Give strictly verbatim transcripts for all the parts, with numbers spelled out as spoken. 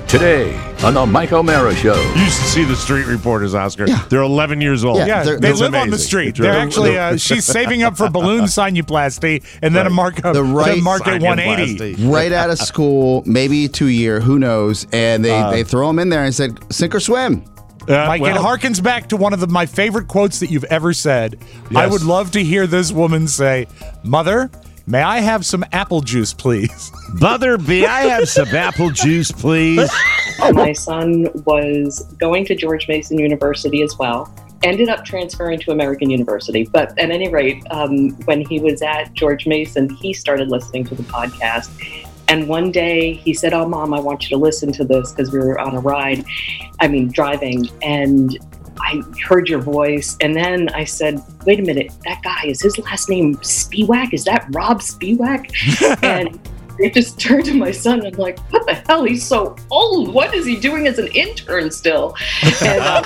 Today on the Mike O'Mara Show. You should see the street reporters, Oscar. Yeah. They're eleven years old. Yeah, Yeah, they're- they they're live on the amazing. street. They're- They're actually, uh, she's saving up for balloon sinuplasty and then a markup, The right the market one eighty. Sinuplasty. Right out of school, maybe two year, who knows? And they, they throw them in there and said, sink or swim. Uh, Mike, well, it harkens back to one of the, my favorite quotes that you've ever said. I Yes. would love to hear this woman say, "Mother, may I have some apple juice, please?" Mother, may I have some apple juice, please? My son was going to George Mason University as well. Ended up transferring to American University. But at any rate, um, when he was at George Mason, he started listening to the podcast. And one day he said, "Oh, Mom, I want you to listen to this," because we were on a ride, I mean, driving. And I heard your voice. And then I said, "Wait a minute, that guy, is his last name Spiewak? Is that Rob Spiewak?" And I just turned to my son and I'm like, "What the hell? He's so old. What is he doing as an intern still?" And, uh,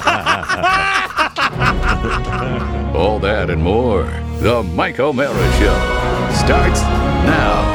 All that and more. The Mike O'Mara Show starts now.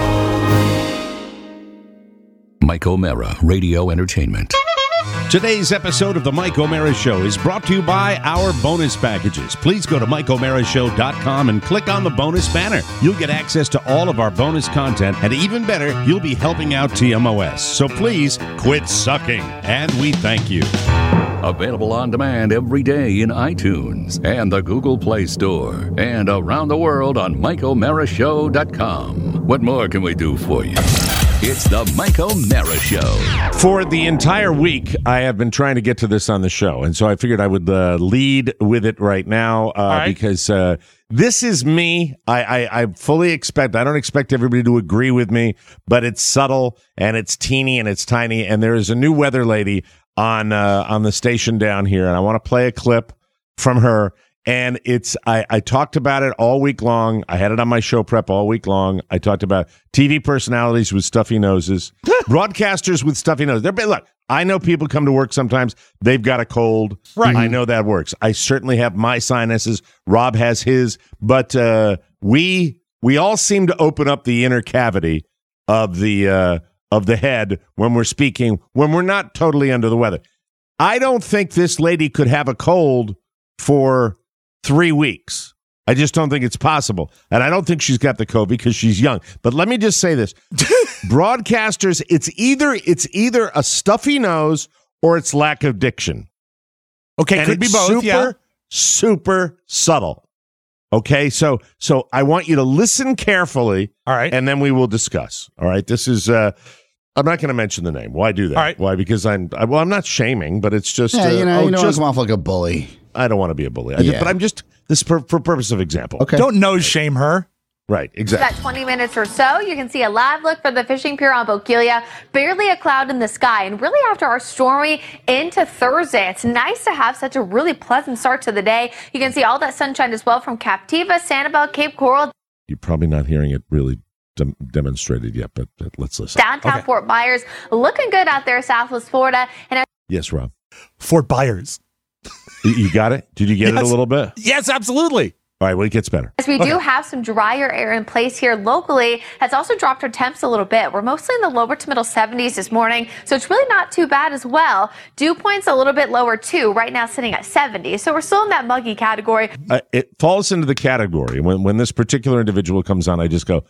Mike O'Mara Radio Entertainment. Today's episode of the Mike O'Mara Show is brought to you by our bonus packages. Please go to mike o'mara show dot com and click on the bonus banner. You'll get access to all of our bonus content, and even better, you'll be helping out T M O S. So please quit sucking, and we thank you. Available on demand every day in iTunes and the Google Play Store and around the world on mike o'mara show dot com. What more can we do for you? It's the Mike O'Mara Show. For the entire week, I have been trying to get to this on the show, and so I figured I would uh, lead with it right now uh, right. because uh, this is me. I, I, I fully expect, I don't expect everybody to agree with me, but it's subtle, and it's teeny, and it's tiny, and there is a new weather lady on uh, on the station down here, and I want to play a clip from her. And it's I, I talked about it all week long. I had it on my show prep all week long. I talked about T V personalities with stuffy noses, broadcasters with stuffy noses. They're, look, I know people come to work sometimes. They've got a cold. Right. I know that works. I certainly have my sinuses. Rob has his. But uh, we we all seem to open up the inner cavity of the uh, of the head when we're speaking, when we're not totally under the weather. I don't think this lady could have a cold for three weeks. I just don't think it's possible. And I don't think she's got the COVID because she's young. But let me just say this. Broadcasters, it's either it's either a stuffy nose or it's lack of diction. Okay, And could be it's both, super, yeah. super subtle. Okay, so so I want you to listen carefully. All right. And then we will discuss. All right, this is... uh I'm not going to mention the name. Why do that? All right. Why? Because I'm... I, well, I'm not shaming, but it's just... Yeah, uh, you know, oh, you don't want just to come off like a bully. I don't want to be a bully. I Yeah. just, but I'm just this for, for purpose of example. Okay. Don't nose shame her. Right, exactly. About twenty minutes or so, you can see a live look for the fishing pier on Bokeelia. Barely a cloud in the sky. And really after our stormy into Thursday, it's nice to have such a really pleasant start to the day. You can see all that sunshine as well from Captiva, Sanibel, Cape Coral. You're probably not hearing it really dem- demonstrated yet, but, but let's listen. Downtown Okay. Fort Myers, looking good out there, Southwest Florida. And Yes, Rob. Fort Byers. You, you got it? Did you get it Yes. a little bit? Yes, absolutely. All right, well, it gets better. as we do have some drier air in place here locally, has also dropped our temps a little bit. We're mostly in the lower to middle seventies this morning, so it's really not too bad as well. Dew point's a little bit lower too, right now sitting at seventy. So we're still in that muggy category. Uh, it falls into the category. When, when this particular individual comes on, I just go,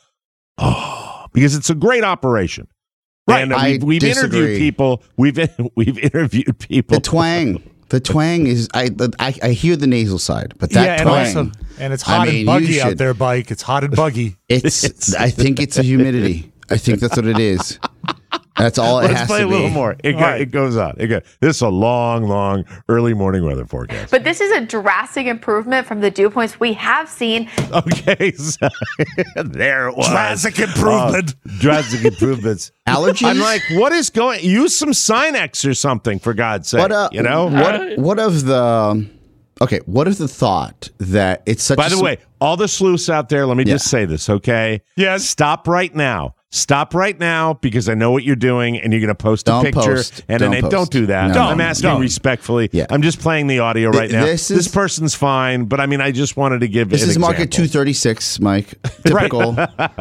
oh, because it's a great operation. Right. And uh, I we've, we've disagree. interviewed people. We've we've interviewed people. The twang. The twang is, I, I I hear the nasal side, but that yeah, and twang. also, and it's I hot mean, and buggy you out should- there, Bike. It's hot and buggy. It's, I think it's the humidity. I think that's what it is. That's all it Let's has play to a little be. more. It, go, All right. it goes on. It go, this is a long, long early morning weather forecast. But this is a drastic improvement from the dew points we have seen. Okay, so there it was. Drastic improvement. Uh, drastic improvements. Allergies? I'm like, what is going? Use some Sinex or something for God's sake. What, uh, you know. what what of the okay? What of the thought that it's such? By a the sm- way, all the sleuths out there, let me just Yeah. say this, okay? Yes. Stop right now. Stop right now because I know what you're doing, and you're going to post a Don't picture. post. And Don't then post. don't do that. No, I'm no, asking don't. respectfully. Yeah. I'm just playing the audio right Th- now. this This, is- person's fine, but I mean, I just wanted to give This an is Market example. two thirty-six, Mike. Typical.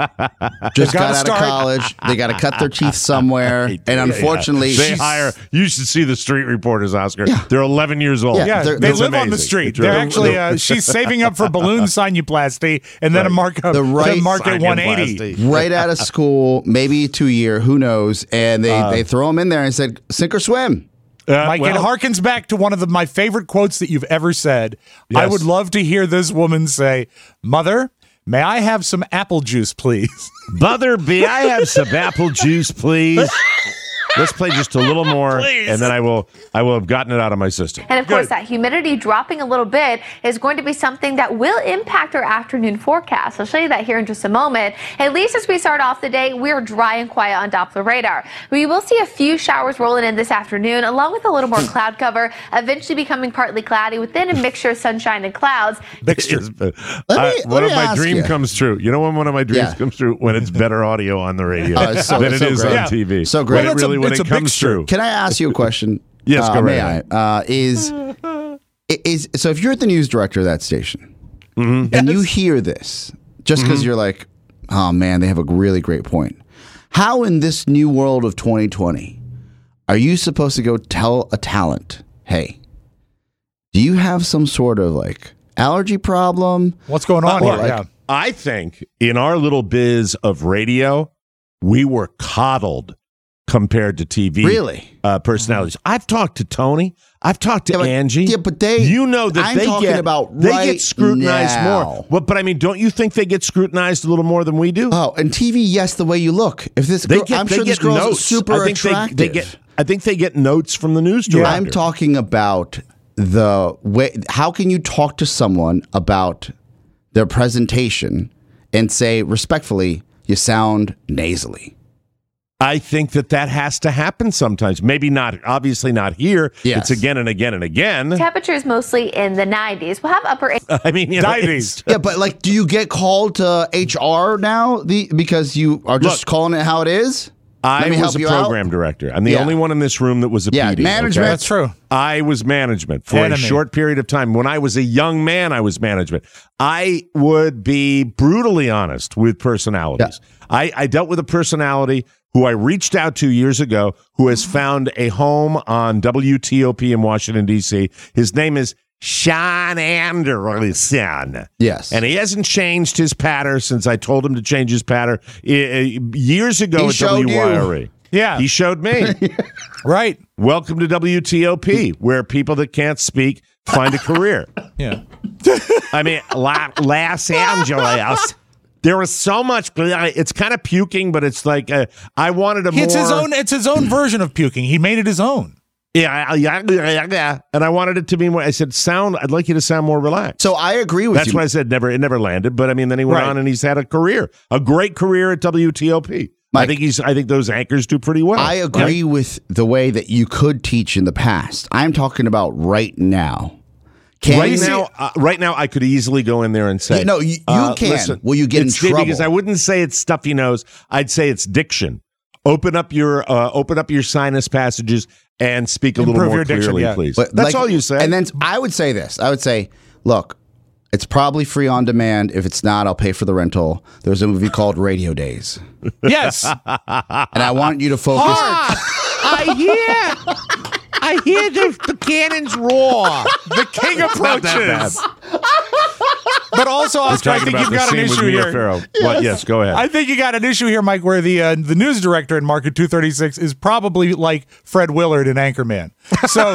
Just Gotta got out start. of college. They got to cut their teeth somewhere. And unfortunately, They she's- hire. You should see the street reporters, Oscar. Yeah. They're eleven years old. Yeah, Yeah, they're- they they're live on the amazing. street. It's They're really- actually, uh, she's saving up for balloon sinuplasty and then a markup The right to market one eighty. Sinuplasty. right out of school, maybe two year, who knows? And they, they throw them in there and said, sink or swim. Uh, Mike, well, it harkens back to one of the, my favorite quotes that you've ever said. I Yes. would love to hear this woman say, "Mother, may I have some apple juice, please?" Mother, may I have some apple juice, please? Let's play just a little more, and then I will I will have gotten it out of my system. And of course, that humidity dropping a little bit is going to be something that will impact our afternoon forecast. I'll show you that here in just a moment. At least as we start off the day, we're dry and quiet on Doppler radar. We will see a few showers rolling in this afternoon, along with a little more cloud cover, eventually becoming partly cloudy within a mixture of sunshine and clouds. Mixture. Let me- Uh, let one me of my ask dream you. comes true. You know when one of my dreams Yeah. comes true? When it's better audio on the radio Oh, it's so- than it's it so is great. on Yeah. T V. So great. When Well, it it's a- really when it's it a comes mixture. true. Can I ask you a question? Yes, uh, go right may ahead. I? Uh, is is so if you're the news director of that station Mm-hmm. and you hear this, just because you're like, oh man, they have a really great point. How in this new world of twenty twenty are you supposed to go tell a talent, hey, do you have some sort of like allergy problem? What's going on Well, here? like, Yeah. I think in our little biz of radio, we were coddled compared to T V Really? uh, personalities. I've talked to Tony. I've talked to Yeah, but- Angie. yeah, but they- you know that I'm they talking get about they right get scrutinized now. more. But but I mean, don't you think they get scrutinized a little more than we do? Oh, and T V, yes, the way you look. If this, they girl, get I'm they sure this get girl's notes. super I think attractive. They, they get. I think they get notes from the news director. I'm talking about the way. How can you talk to someone about their presentation and say respectfully, you sound nasally? I think that that has to happen sometimes. Maybe not, obviously not here. Yes. It's again and again and again. Temperatures mostly in the nineties. We'll have upper I mean, you know, Diabetes. Yeah, but like, do you get called to H R now? The because you are just Look, calling it how it is. I Let me was help a you program out. director. I'm the Yeah. only one in this room that was a Yeah, P D. management. okay? That's true. I was management for Enemy. a short period of time. When I was a young man, I was management. I would be brutally honest with personalities. I, I dealt with a personality who I reached out to years ago who has found a home on W T O P in Washington, D C. His name is Sean Anderson. Yes. And he hasn't changed his patter since I told him to change his patter uh, years ago He at showed W Y R E. you. Yeah. He showed me. Right. Welcome to W T O P, where people that can't speak find a career. Yeah. I mean, La- Los Angeles. There was so much. It's kind of puking, but it's like uh, I wanted a more. It's his own. It's his own version of puking. He made it his own. Yeah, yeah, yeah, yeah. And I wanted it to be more. I said, "Sound." I'd like you to sound more relaxed. So I agree with That's you. why I said never. It never landed. But I mean, then he went Right. on and he's had a career, a great career at W T O P. I Mike, think he's. I think those anchors do pretty well. I agree with the way that you could teach in the past. I'm talking about right now. Can Right you- now, uh, right now, I could easily go in there and say, Yeah, no, you- you uh, can. listen, Will you get in it's- trouble? Because I wouldn't say it's stuffy nose. I'd say it's diction. Open up your, uh, open up your sinus passages and speak a little Improve more your diction, clearly, yeah. please. But That's like- all you say. And then I would say this. I would say, look, it's probably free on demand. If it's not, I'll pay for the rental. There's a movie called Radio Days. Yes. And I want you to focus. I hear, I hear the, the cannons roar. The king Not that approaches. But also, Oscar, I Talking think about you've the got an scene with issue Mia here. Farrow. What? Yes, go ahead. I think you got an issue here, Mike, where the uh, the news director in Market two thirty-six is probably like Fred Willard in Anchorman. So,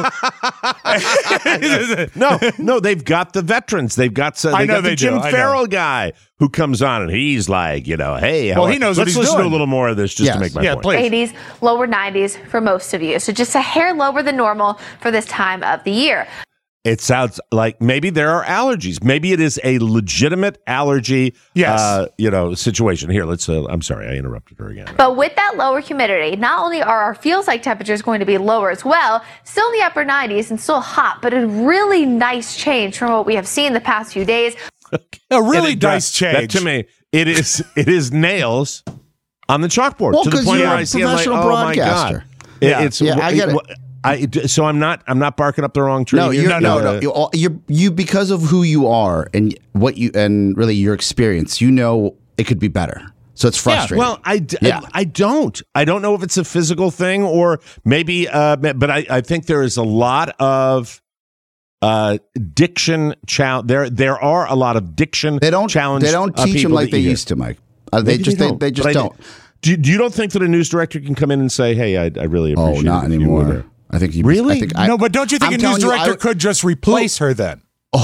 no, no, they've got the veterans. They've got, so, they I know got the they Jim do, I know. Farrell guy who comes on and he's like, you know, hey, how Well, he knows what let's he's listen doing. to a little more of this just Yes. to make my yeah, point. please. eighties, lower nineties for most of you. So just a hair lower than normal for this time of the year. It sounds like maybe there are allergies. Maybe it is a legitimate allergy, Yes. uh, you know, situation. Here, let's. Uh, I'm sorry, I interrupted her again. But with that lower humidity, not only are our feels like temperatures going to be lower as well, still in the upper nineties and still hot, but a really nice change from what we have seen the past few days. A really And it nice does- That change. to me, it is. It is nails on the chalkboard Well, to the 'cause point you're where a I see it, I'm like, professional oh my broadcaster. god, It- Yeah. it's Yeah, I get it. I, so I'm not I'm not barking up the wrong tree. No, here. you're, no, no, You're, all- you're you because of who you are and what you and really your experience. You know it could be better, so it's frustrating. Well, I, d- Yeah. I, I don't. I don't know if it's a physical thing or maybe, uh, but I, I think there is a lot of uh, diction challenge. There there are a lot of diction. they don't challenge. they don't uh, teach them people like that they you hear. used to, Mike. Uh, they Maybe just they, don't, they just but I- don't. Do you, do you don't think that a news director can come in and say, "Hey, I, I really Oh, appreciate not it if you were anymore. there." I think you Really? I think I, no, but don't you think I'm a news telling you, director I- could just replace her then?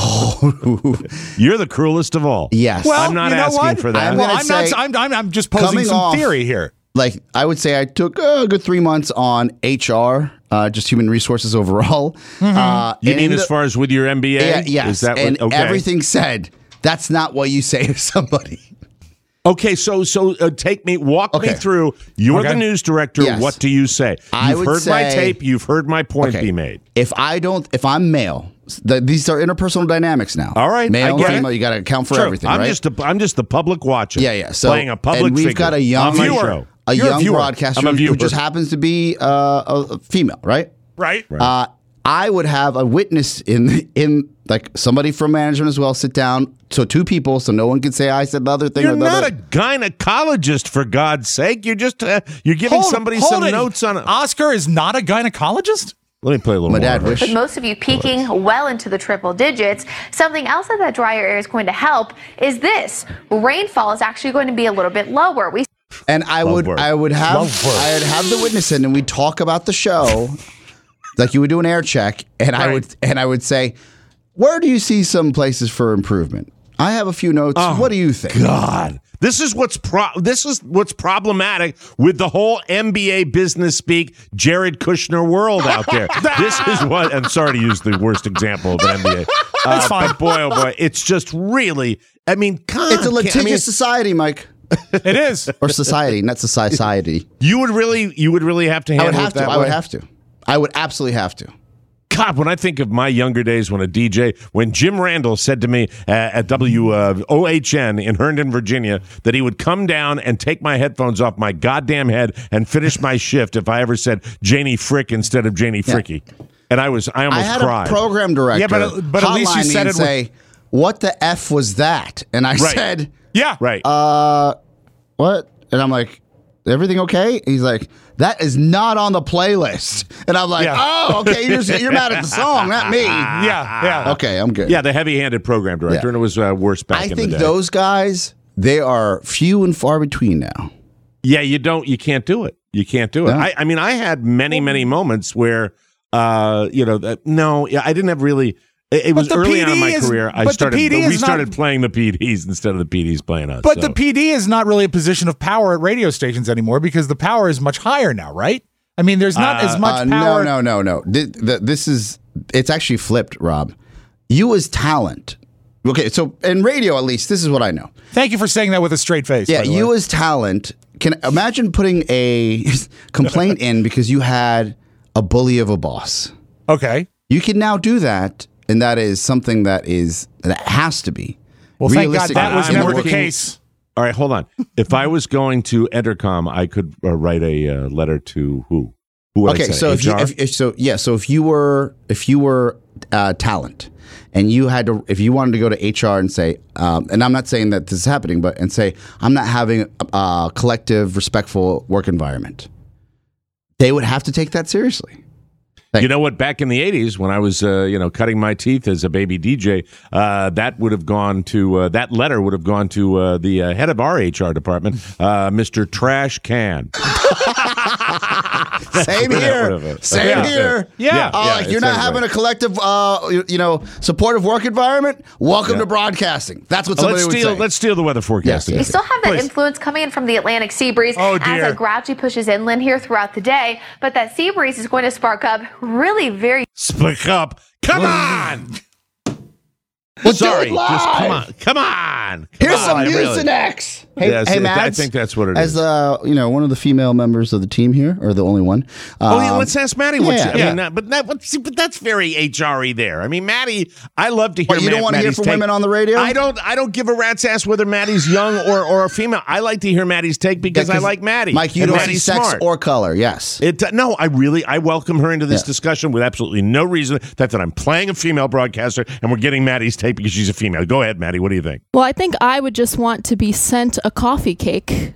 Oh, You're the cruelest of all. yes. Well, I'm not you know asking what? for that. I'm Well, gonna I'm not. say, I'm, I'm, I'm just posing coming some off- theory here. like I would say I took uh, a good three months on H R, uh, just human resources overall. Uh, You and mean in as the- far as with your M B A? Yeah, yes. Is that and what, okay. everything said, that's not what you say to somebody. Okay, so so uh, take me, walk me Okay. through. You're Okay. the news director. Yes. What do you say? You've I would heard my say- tape. You've heard my point Okay. be made. If I don't, if I'm male, the, these are interpersonal dynamics now. All right, male I and get it. female, you got to account for True. everything, I'm right? just a, I'm just the public watcher. yeah, yeah. So playing a public and we've figure got a young on my viewer. show. a You're a young viewer. broadcaster I'm a who viewer. just happens to be uh, a, a female, right? Right. Uh, I would have a witness in in like somebody from management as well sit down. So two people, so no one can say I said the other thing. You're or the not other. a gynecologist, for God's sake. You're just uh, you're giving Hold- somebody hold some it. notes on it. Oscar is not a gynecologist? Let me play a little My more. dad of it. wish. With most of you peaking well into the triple digits, something else that that drier air is going to help is this. Rainfall is actually going to be a little bit lower. We And I Love would work. I would have Love work. I'd have the witness in and we'd talk about the show like you would do an air check and I Right. would and I would say, where do you see some places for improvement? I have a few notes. what do you think? God, this is what's pro- this is what's problematic with the whole M B A business speak Jared Kushner world out there. This is what. I'm sorry to use the worst example of an M B A. That's Uh, fine. But boy, oh boy, it's just really. I mean, God, It's a can't- litigious I mean, society, Mike. It is. Or society, not society. you would really, you would really have to I handle would have it to. that I would way? have to. I would absolutely have to. God, when I think of my younger days when a D J, when Jim Randall said to me uh, at W O H N in Herndon, Virginia, that he would come down and take my headphones off my goddamn head and finish my shift if I ever said Janie Frick instead of Janie Fricky. And I was, I I almost had cried. a program director. Yeah, but- but at least you hotline me said and it with- say, "What the f was that?" And I Right. said, Yeah. Right. Uh, "What?" And I'm like, "Everything okay?" He's like, "That is not on the playlist." And I'm like, Yeah. "Oh, okay. You're you're mad at the song, not me." Yeah. Yeah. Okay, I'm good. yeah, the heavy-handed program director, Yeah. and it was uh, worse back I in the think day. those guys, they are few and far between now. Yeah, you don't. You can't do it. You can't do it. No. I, I mean, I had many, many moments where, uh, you know, that, no, yeah, I didn't have really. It, it was the early P D on in my is- career. I but the started. P D we is not- started playing the P Ds instead of the P Ds playing us. But so. the P D is not really a position of power at radio stations anymore because the power is much higher now, right? I mean, there's not as much Uh, power. no, no, no, no. Th- th- This is it's actually flipped, Rob. You as talent. Okay, so in radio, at least, this is what I know. Thank you for saying that with a straight face. Yeah, by the you way. as talent can imagine putting a complaint in because you had a bully of a boss. Okay. You can now do that, and that is something that is that has to be. Well, thank God realistic that was I'm never the working- case. All right, hold on. If I was going to Entercom, I could uh, write a uh, letter to who? Who would I Okay, say? so if you, H R? if, if so, yeah, so if you were if you were uh, talent, and you had to, if you wanted to go to H R and say, um, and I'm not saying that this is happening, but and say I'm not having a, a collective, respectful work environment, they would have to take that seriously. You know what? Back in the eighties, when I was, uh, you know, cutting my teeth as a baby D J, uh, that would have gone to uh, that letter would have gone to uh, the uh, head of our H R department, uh, Mister Trash Can. Same That here. would have- Same yeah. here. Yeah. Oh, Yeah, like it's you're not everybody. having a collective, uh, you, you know, supportive work environment. Welcome to broadcasting. That's what somebody let's would steal. say. Let's steal the weather forecasting. Yes, We still have that Please. influence coming in from the Atlantic sea breeze Oh, as dear. it gradually pushes inland here throughout the day. But that sea breeze is going to spark up really very Speak up. Come on. We'll do Sorry, it live. just come on, come on. Come Here's on, some I news really- and X. Hey, Yes, hey, it- Mads, I think that's what it as is. uh, you know, one of the female members of the team here, or the only one. Oh, yeah, um, let's ask Maddie. What yeah, she, I yeah. mean, uh, but that, but, see, but that's very H R Y there. I mean, Maddie, I love to hear. What, you don't Matt- wanna hear Maddie's from take. women on the radio? I don't. I don't give a rat's ass whether Maddie's young or or a female. I like to hear Maddie's take because Yeah, I 'cause, like Maddie. Mike, you and don't see Maddie's sex smart. or color. Yes. It, uh, no, I really, I welcome her into this Yeah. discussion with absolutely no reason that, that I'm playing a female broadcaster and we're getting Maddie's take because she's a female. Go ahead, Maddie. What do you think? Well, I think I would just want to be sent a coffee cake.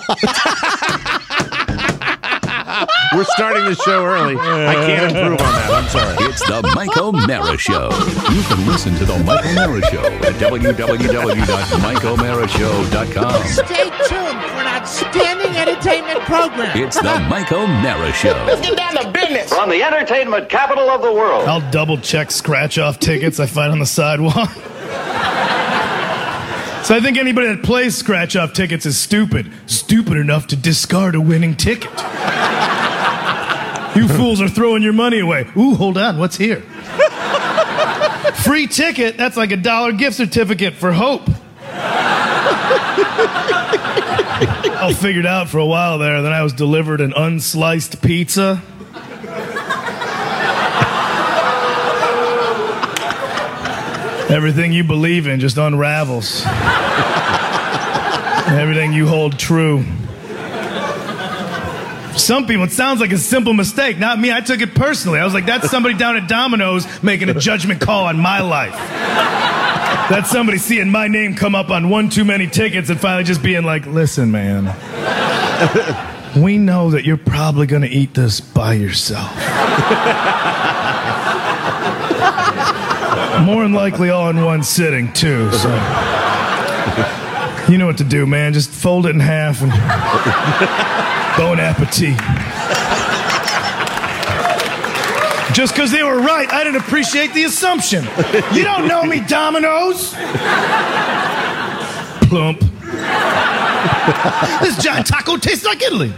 We're starting the show early. I can't improve on that. I'm sorry. It's the Mike O'Mara Show. You can listen to the Mike O'Mara Show at w w w dot mike o'mara show dot com. Stay tuned for an outstanding entertainment program. It's the Mike O'Mara Show. Get down to business. From the entertainment capital of the world. I'll double check scratch off tickets I find on the sidewalk. So I think anybody that plays scratch off tickets is stupid. Stupid enough to discard a winning ticket. You fools are throwing your money away. Ooh, hold on, what's here? Free ticket? That's like a dollar gift certificate for Hope. I figured out for a while there, then I was delivered an unsliced pizza. Everything you believe in just unravels. Everything you hold true. For some people, it sounds like a simple mistake. Not me. I took it personally. I was like, that's somebody down at Domino's making a judgment call on my life. That's somebody seeing my name come up on one too many tickets and finally just being like, listen, man, we know that you're probably going to eat this by yourself. More than likely all in one sitting, too, so... You know what to do, man. Just fold it in half and... Bon appetit. Just because they were right, I didn't appreciate the assumption. You don't know me, Domino's. Plump. This giant taco tastes like Italy.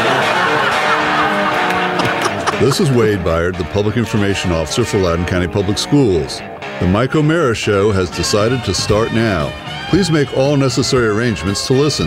This is Wade Byard, the Public Information Officer for Loudoun County Public Schools. The Mike O'Mara Show has decided to start now. Please make all necessary arrangements to listen.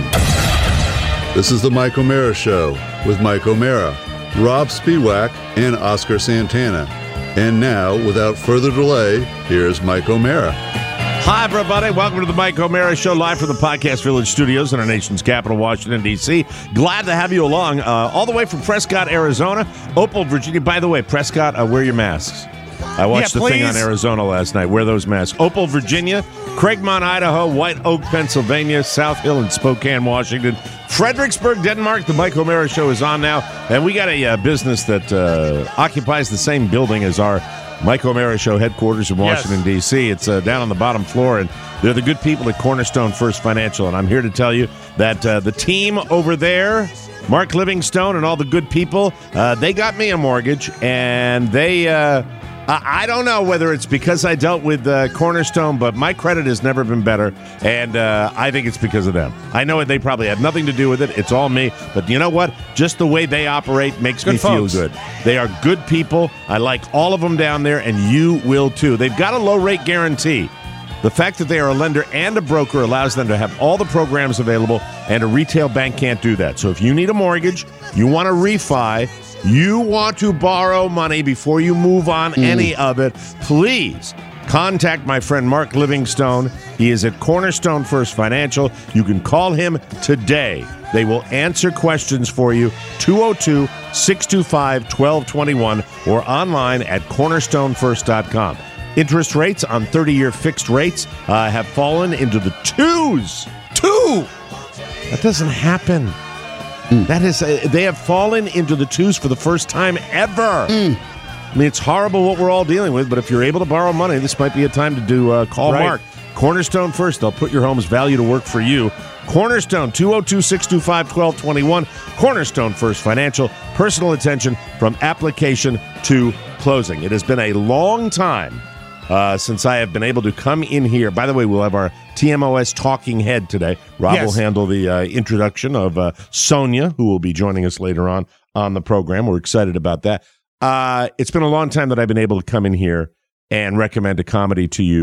This is the Mike O'Mara Show with Mike O'Mara, Rob Spiewak, and Oscar Santana. And now, without further delay, here's Mike O'Mara. Hi, everybody. Welcome to the Mike O'Mara Show, live from the Podcast Village studios in our nation's capital, Washington, D C Glad to have you along, uh, all the way from Prescott, Arizona, Opal, Virginia. By the way, Prescott, uh, wear your masks. I watched Yeah, the thing on please. Arizona last night. Wear those masks. Opal, Virginia, Craigmont, Idaho, White Oak, Pennsylvania, South Hill, and Spokane, Washington, Fredericksburg, Denmark. The Mike O'Mara Show is on now, and we got a uh, business that uh, occupies the same building as our Mike O'Mara Show headquarters in Washington, Yes. D C It's uh, down on the bottom floor, and they're the good people at Cornerstone First Financial, and I'm here to tell you that uh, the team over there, Mark Livingstone and all the good people, uh, they got me a mortgage, and they... Uh, I I don't know whether it's because I dealt with uh, Cornerstone, but my credit has never been better, and uh, I think it's because of them. I know they probably had nothing to do with it. It's all me. But you know what? Just the way they operate makes Good me folks. feel good. They are good people. I like all of them down there, and you will too. They've got a low-rate guarantee. The fact that they are a lender and a broker allows them to have all the programs available, and a retail bank can't do that. So if you need a mortgage, you want to refi, you want to borrow money before you move on any of it, please contact my friend Mark Livingstone. He is at Cornerstone First Financial. You can call him today. They will answer questions for you, two oh two, six two five, one two two one, or online at cornerstone first dot com. Interest rates on thirty-year fixed rates uh, have fallen into the twos. Two! That doesn't happen. That is, uh, they have fallen into the twos for the first time ever. I mean, it's horrible what we're all dealing with, but if you're able to borrow money, this might be a time to do uh, call Right. Mark. Cornerstone First. They'll put your home's value to work for you. Cornerstone, two oh two, six two five, one two two one. Cornerstone First Financial. Personal attention from application to closing. It has been a long time uh, since I have been able to come in here. By the way, we'll have our T M O S talking head today. Rob Yes. will handle the uh, introduction of uh, Sonia, who will be joining us later on on the program. We're excited about that. Uh, it's been a long time that I've been able to come in here and recommend a comedy to you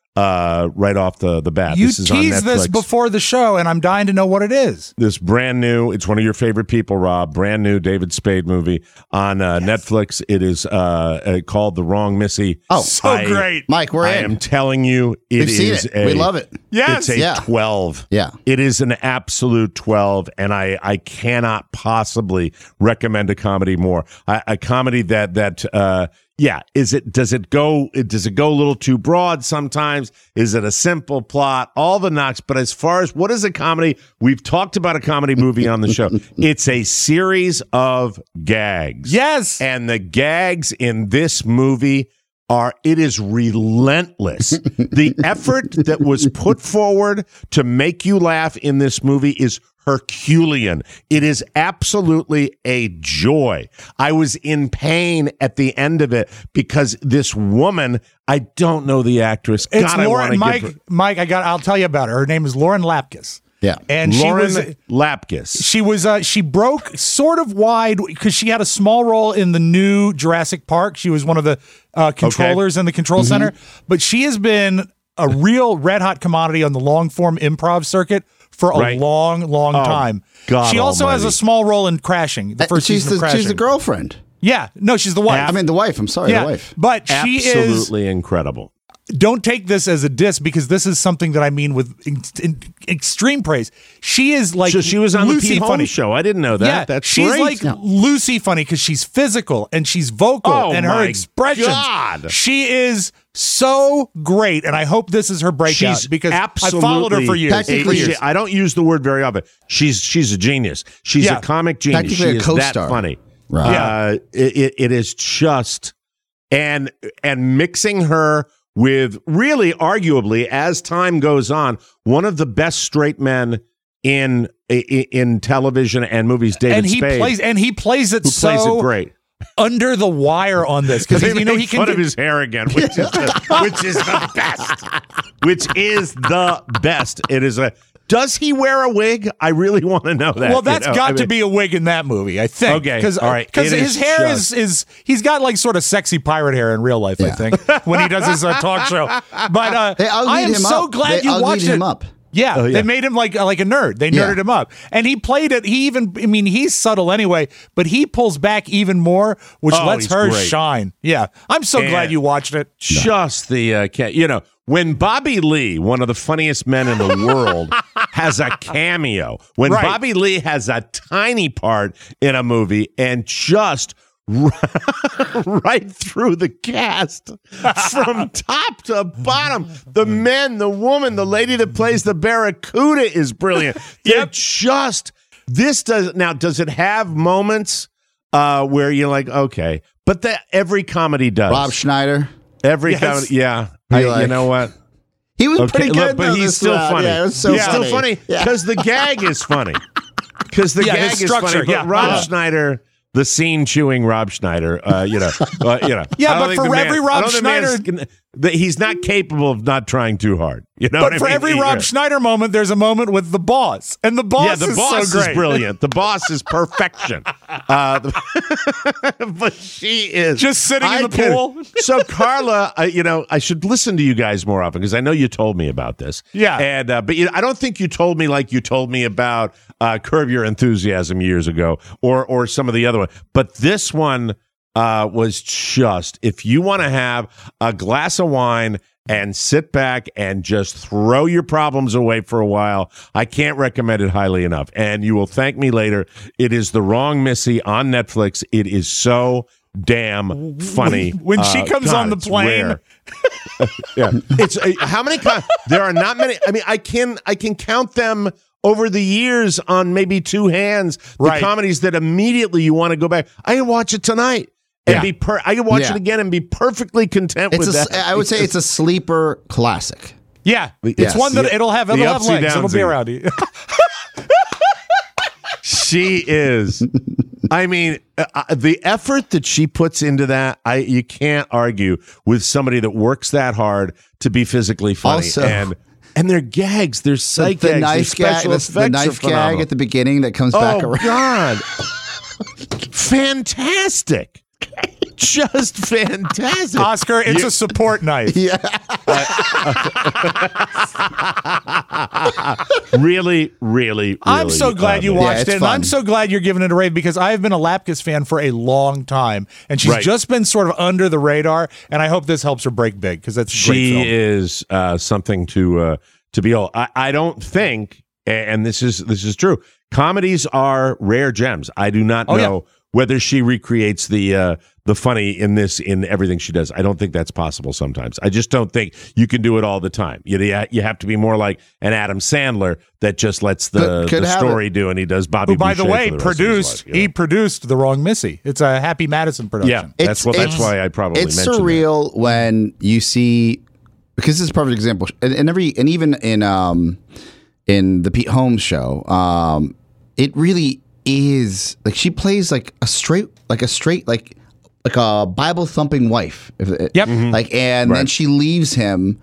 uh, right off the, the bat. You this is on teased this Netflix. before the show, and I'm dying to know what it is. This brand new, it's one of your favorite people, Rob, brand new David Spade movie on uh, yes. Netflix. It is uh, uh, called The Wrong Missy. Oh, so I, great. Mike, we're I in. am telling you, it We've is seen it. a, we love it. Yes. It's a yeah. twelve. Yeah. It is an absolute twelve, and I, I cannot possibly recommend a comedy more. A, a comedy that, that uh, yeah, is it, does it go, does it go a little too broad sometimes? Is it a simple plot? All the knocks, but as far as what is a comedy, we've talked about a comedy movie on the show. It's a series of gags. Yes. And the gags in this movie are, it is relentless. The effort that was put forward to make you laugh in this movie is Herculean. It is absolutely a joy. I was in pain at the end of it because this woman, I don't know the actress. It's God, Lauren, I Mike, give her, Mike, I got, I'll tell you about her. Her name is Lauren Lapkus. Yeah. And Lauren she was Lapkus. She was uh, she broke sort of wide because she had a small role in the new Jurassic Park. She was one of the uh, controllers okay. in the control mm-hmm. center, but she has been a real red hot commodity on the long form improv circuit for a right. long, long oh, time. God she also almighty. has a small role in Crashing. The first she's season of the, Crashing. She's the girlfriend. Yeah, no, she's the wife. I mean, the wife. I'm sorry, yeah, the wife. But she absolutely is absolutely incredible. Don't take this as a diss because this is something that I mean with in, in, extreme praise. She is like so she was on Lucy the Pete funny Holmes show. I didn't know that. Yeah, That's she's great. like no. Lucy funny because she's physical and she's vocal oh and her my expressions. God. She is so great, and I hope this is her breakout she's because I absolutely followed her for years. Technically, she, I don't use the word very often. She's she's a genius. She's Yeah. a comic genius. Technically She a is co-star. that funny. Right. Uh, it, it, it is just and and mixing her with really arguably as time goes on one of the best straight men in in, in television and movies. David and he Spade, plays and he plays it who so plays it great. under the wire on this because They you know make he can fun get, of his hair again, which is the, which is the best. Which is the best. It is a. Does he wear a wig? I really want to know that. Well, that's you know? got I to mean, be a wig in that movie, I think. Okay, Because all right. Because It his is hair just- is is he's got like sort of sexy pirate hair in real life, I Yeah. think, when he does his uh, talk show. But uh, They uglied I am him so up. glad They you uglied watched him it. up. Yeah, Oh, yeah. they made him like uh, like a nerd. They Yeah. nerded him up, and he played it. He even, I mean, he's subtle anyway, but he pulls back even more, which Oh, lets he's her great. shine. Yeah, I'm so And- glad you watched it. just the uh, ca- you know when Bobby Lee, one of the funniest men in the world, has a cameo. When Right. Bobby Lee has a tiny part in a movie and just right through the cast from top to bottom. The men, the woman, the lady that plays the Barracuda is brilliant. They're Yep. just this does now. Does it have moments uh, where you're like, okay, but that every comedy does. Rob Schneider. Every Yes. comedy, yeah. You're I, you like- know what? He was Okay, pretty look, good, but though, he's this still round. funny. Yeah, it was so he's funny. still funny Yeah. because the gag is funny. Because the Yeah, gag his is structure, funny. But yeah. Rob Yeah. Schneider, the scene chewing Rob Schneider, uh, you know, uh, you know. Yeah, I don't but think for the man- every I Rob don't think the man is Schneider- gonna- that he's not capable of not trying too hard. You know, what But I for mean? every He- Rob Schneider moment, there's a moment with the boss, and the boss yeah, the is boss so is great. brilliant. The boss is perfection. Uh, but she is Just sitting in I the can- pool. So Carla, I, you know, I should listen to you guys more often because I know you told me about this. Yeah. and uh, but you, I don't think you told me like you told me about uh, Curb Your Enthusiasm years ago, or or some of the other one. But this one uh, was just if you want to have a glass of wine and sit back and just throw your problems away for a while, I can't recommend it highly enough. And you will thank me later. It is The Wrong Missy on Netflix. It is so damn funny. When she Uh, comes God, on the it's plane. rare. yeah, it's uh, how many? Co- there are not many. I mean, I can I can count them over the years on maybe two hands. The Right. comedies that immediately you want to go back. I can watch it tonight. And Yeah. be per- I can watch Yeah. it again and be perfectly content It's with a, that. I would say it's a sleeper classic. Yeah, it's Yes. one that The- it'll have the it'll have upsy legs. It'll be downsy. around you. She is. I mean, uh, the effort that she puts into that, I you can't argue with somebody that works that hard to be physically funny. Also- and and their gags, their The, sight the gags, knife their gag, special the, effects the are knife gag phenomenal. at the beginning that comes back Oh around. God, fantastic! Just fantastic. Oscar, it's You- a support knife. Yeah. really, really, I'm really, so glad uh, you man. watched Yeah, it's it, and fun. I'm so glad you're giving it a rave because I have been a Lapkus fan for a long time, and she's Right. just been sort of under the radar. And I hope this helps her break big because that's a great She film. is uh, something to uh, to behold. I, I don't think, and this is this is true. Comedies are rare gems. I do not Oh, yeah. know whether she recreates the uh, the funny in this in everything she does. I don't think that's possible. Sometimes I just don't think you can do it all the time. You you have to be more like an Adam Sandler that just lets the, Could- could the have story do, and he does Bobby. Who, by the Boucher way, for the rest of his produced life, you know? he produced The Wrong Missy. It's a Happy Madison production. Yeah, that's what. That's why I probably It's mentioned that. surreal when you see, because this is a perfect example, and, and every and even in um in the Pete Holmes show, um, it really is like she plays like a straight like a straight like like a Bible thumping wife. If it, Yep. Mhm. Like and then Right. she leaves him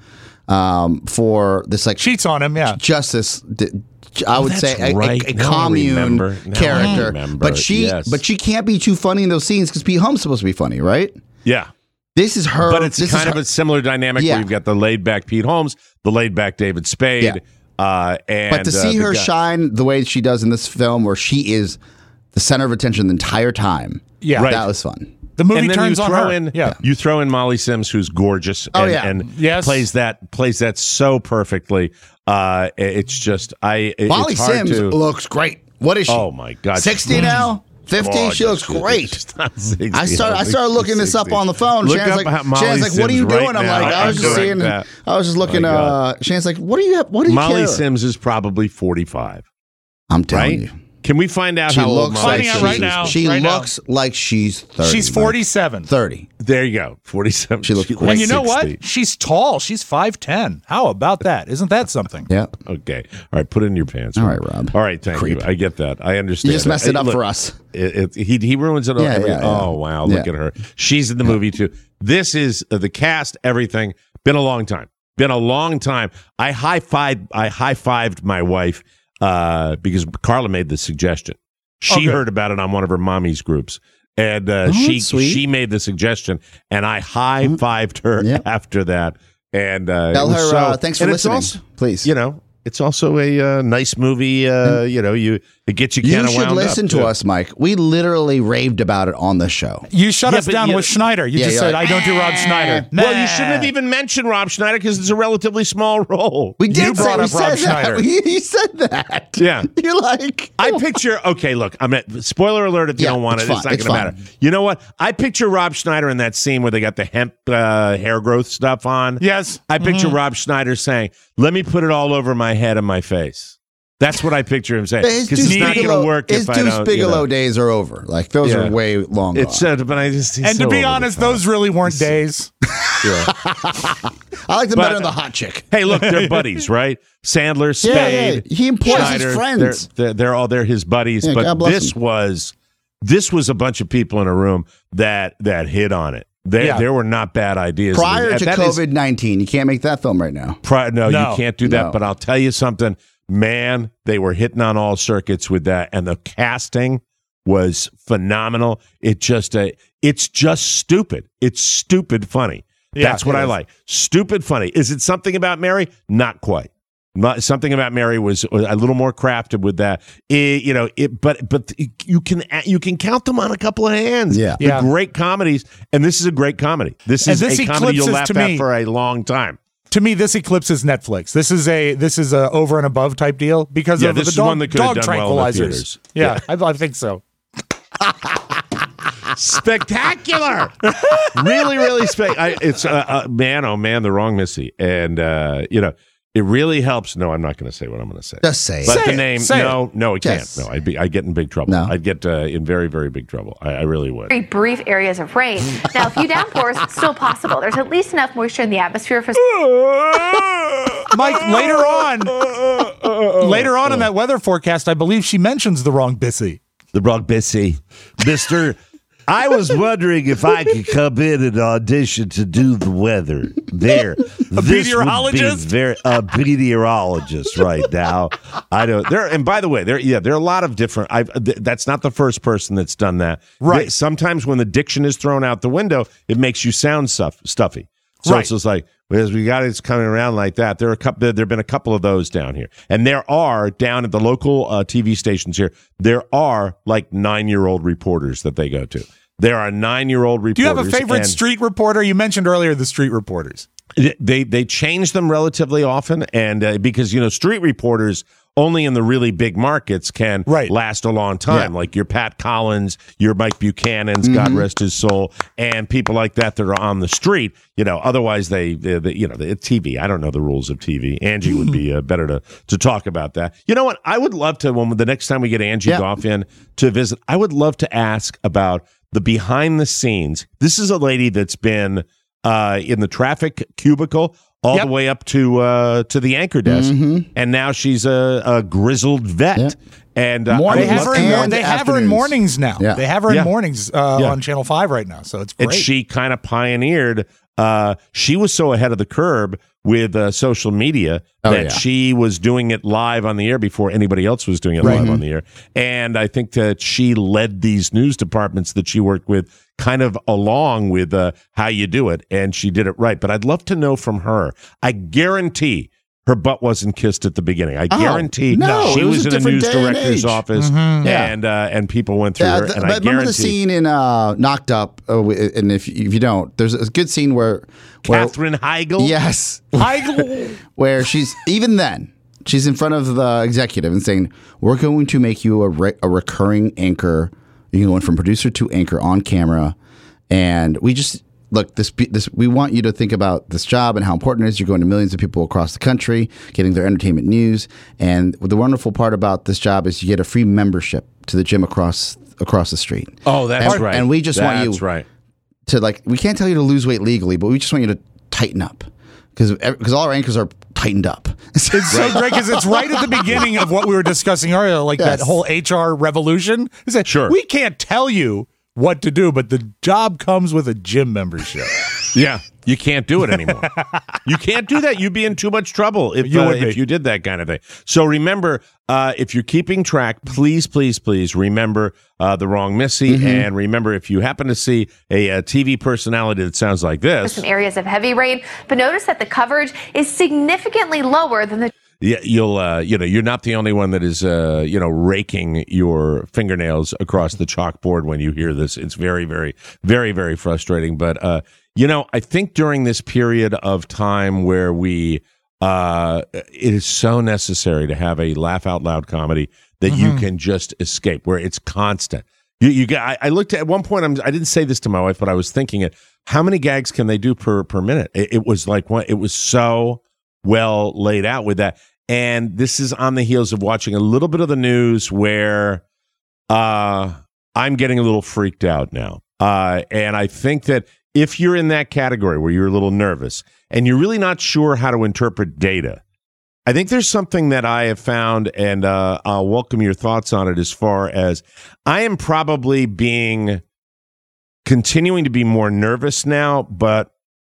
um for this like Cheats on him, yeah. justice. d- I would that's say a, a- right. a, Now I commune remember. Now I character, remember. but she Yes. but she can't be too funny in those scenes because Pete Holmes is supposed to be funny, right? Yeah. This is her. But it's this kind is of her, a similar dynamic Yeah. where you've got the laid back Pete Holmes, the laid back David Spade, Yeah. uh, and But to uh, see the her guy- shine the way she does in this film, where she is the center of attention the entire time, Yeah. Right. that was fun. The movie and then turns you on throw her. in, yeah. you throw in Molly Sims, who's gorgeous, Oh, and, yeah. and Yes. plays that plays that so perfectly. Uh, it's just I. it- Molly it's hard Sims to, looks great. What is she? Oh my God, sixty now? Fifty? She looks Gorgeous. great. She's not sixty. I started. I don't started think looking she's this up sixty. on the phone. Look Shannon's up like, how Molly Shannon's like, "What are you Sims doing?" right I'm now. like, "I was I'm just doing seeing." that. I was just looking. My Uh, God. Shannon's like, "What do you? What do you Molly care?" Sims is probably forty-five, I'm telling right? you, Can we find out she how old looks Molly like Finding out Sims right is? now. she right now. looks like she's thirty. She's Mike. forty-seven. Thirty. There you go, forty-seven. She looks great. And you know sixty. what? She's tall. She's five ten. How about that? Isn't that something? Yeah. Okay. All right. Put it in your pants. All right, Rob. All right. Thank Creep. you. I get that. I understand. You just messed Hey, it up look, for us. It, it, he he ruins it. all Yeah, every, yeah, yeah. Oh wow! Look Yeah. at her. She's in the movie too. This is uh, the cast. Everything. Been a long time. Been a long time. I high fived. I high fived my wife uh, because Carla made the suggestion. She Okay. heard about it on one of her mommy's groups. And uh, Oh, she that's sweet. she made the suggestion, and I high fived her Yeah. after that. And uh, Tell it was her, so, uh, thanks for and it's listening, also- please. You know, it's also a uh, nice movie. Uh, you know, you it gets you You kind of should wound listen up, to too. us, Mike. We literally raved about it on the show. You shut Yeah, us but down you- with Schneider. You Yeah, just you're said, like, I don't do Rob Schneider. Well, you Nah. shouldn't have even mentioned Rob Schneider because it's a relatively small role. We did You say brought we up said Rob that. Schneider. We, you said that. Yeah. You're like, I picture. Okay, look. I'm at spoiler alert. If you Yeah, don't want it's it, it's fine, not it's going to fine. matter. You know what? I picture Rob Schneider in that scene where they got the hemp uh, hair growth stuff on. Yes. I picture Mm-hmm. Rob Schneider saying, "Let me put it all over my head and my face." That's what I picture him saying his because it's not going to Bigelow- work His if I Deuce don't. Bigelow You know. days are over. Like those Yeah. are way long It's gone. uh, but I just. he's And so to be over the honest, top. those really weren't days. Yeah. I like them but- better than the hot chick. Hey, look, they're buddies, right? Sandler, Yeah, Spade, yeah. He employs his Schneider, friends. They're, they're, they're all they're his buddies. Yeah, but God bless this him. was this was a bunch of people in a room that that hit on it. There, Yeah. there were not bad ideas. Prior That- to that is- COVID nineteen, you can't make that film right now. pri- no, No. you can't do that. No. But I'll tell you something, man. They were hitting on all circuits with that, and the casting was phenomenal. It just uh, it's just stupid. It's stupid funny. Yeah, That's what it I is. like. Stupid funny. Is it something about Mary? Not quite. Not, something about Mary was a little more crafted with that. It, you know, it, but but you can you can count them on a couple of hands. Yeah. They're Yeah. great comedies, and this is a great comedy. This And is this a comedy you'll eclipses laugh to at me- for a long time. To me, this eclipses Netflix. This is a this is a over and above type deal because Yeah, of this the is dog, one that could have dog done well in the tranquilizers. theaters. yeah, I, I think so. Spectacular, really, really spe- I, It's uh, uh, man, oh man, the wrong Missy, and uh, you know it really helps. No, I'm not going to say what I'm going to say. Just say it. But Say the it. name, Say no, no, it can't. Yes. No, I'd be, I'd get in big trouble. No. I'd get uh, in very, very big trouble. I, I really would. Very brief areas of rain. Now, a few downpours still possible. There's at least enough moisture in the atmosphere for. Mike, later on, later on in that weather forecast, I believe she mentions the wrong Bissy. The wrong Bissy, Mister I was wondering if I could come in and audition to do the weather there. A this meteorologist? Would be very, a meteorologist right now. I don't. There and by the way, there yeah, there are a lot of different. I've, th- that's not the first person that's done that. Right. They, sometimes when the diction is thrown out the window, it makes you sound stuff, stuffy. So Right. it's just like, as we got it's coming around like that. There are a couple. There have been a couple of those down here, and there are down at the local uh, T V stations here. There are like nine-year-old reporters that they go to. There are nine-year-old reporters. Do you have a favorite and street reporter? You mentioned earlier the street reporters. They they change them relatively often, and uh, because you know street reporters only in the really big markets can Right. last a long time, Yeah. like your Pat Collins, your Mike Buchanan's, God rest his soul, and people like that that are on the street. You know, otherwise they, they, they you know, the T V. I don't know the rules of T V. Angie would be uh, better to to talk about that. You know what? I would love to when the next time we get Angie Yeah. Goff in to visit. I would love to ask about the behind the scenes. This is a lady that's been uh, in the traffic cubicle all Yep. the way up to uh, to the anchor desk, and now she's a, a grizzled vet. Yeah. And uh, Morning I They would have love her to in, know- and they have her in afternoons. mornings now. Yeah. They have her Yeah. in mornings uh, Yeah. on Channel five right now, so it's great. and she kind of pioneered. Uh, she was so ahead of the curve with uh, social media Oh, that yeah. she was doing it live on the air before anybody else was doing it live on the air. And I think that she led these news departments that she worked with kind of along with uh, how you do it, and she did it right. But I'd love to know from her. I guarantee her butt wasn't kissed at the beginning. I Oh, guarantee no, she it was was, a in a different news day and director's age. office, Yeah. and uh, and people went through Yeah, her. the- And but I remember guarantee the scene in uh, Knocked Up? Uh, w- and if if you don't, there's a good scene where, where Katherine Heigl. yes, Heigl. where she's even then she's in front of the executive and saying, "We're going to make you a re- a recurring anchor. You're going from producer to anchor on camera, and we just." Look, this this we want you to think about this job and how important it is. You're going to millions of people across the country, getting their entertainment news. And the wonderful part about this job is you get a free membership to the gym across across the street. Oh, that's And- right. and we just want you- That's right. To like, we can't tell you to lose weight legally, but we just want you to tighten up because because all our anchors are tightened up. It's so great because it's right at the beginning of what we were discussing earlier, like Yes. that whole H R revolution. Is that Sure. we can't tell you what to do, but the job comes with a gym membership. Yeah, you can't do it anymore. You can't do that. You'd be in too much trouble if You uh, would be. if you did that kind of thing. So remember, uh, if you're keeping track, please, please, please remember uh, the wrong Missy, Mm-hmm. and remember if you happen to see a, a T V personality that sounds like this. Some areas of heavy rain, but notice that the coverage is significantly lower than the Yeah, you'll uh, you know you're not the only one that is uh, you know raking your fingernails across the chalkboard when you hear this. It's very, very, very, very frustrating. But uh, you know, I think during this period of time where we uh, it is so necessary to have a laugh out loud comedy that you can just escape, where it's constant. You, you got. I, I looked at, at one point. I'm, I didn't say this to my wife, but I was thinking it. How many gags can they do per per minute? It, it was like one. It was so well laid out with that. And this is on the heels of watching a little bit of the news where uh, I'm getting a little freaked out now. Uh, and I think that if you're in that category where you're a little nervous and you're really not sure how to interpret data, I think there's something that I have found, and uh, I'll welcome your thoughts on it, as far as I am probably being continuing to be more nervous now, but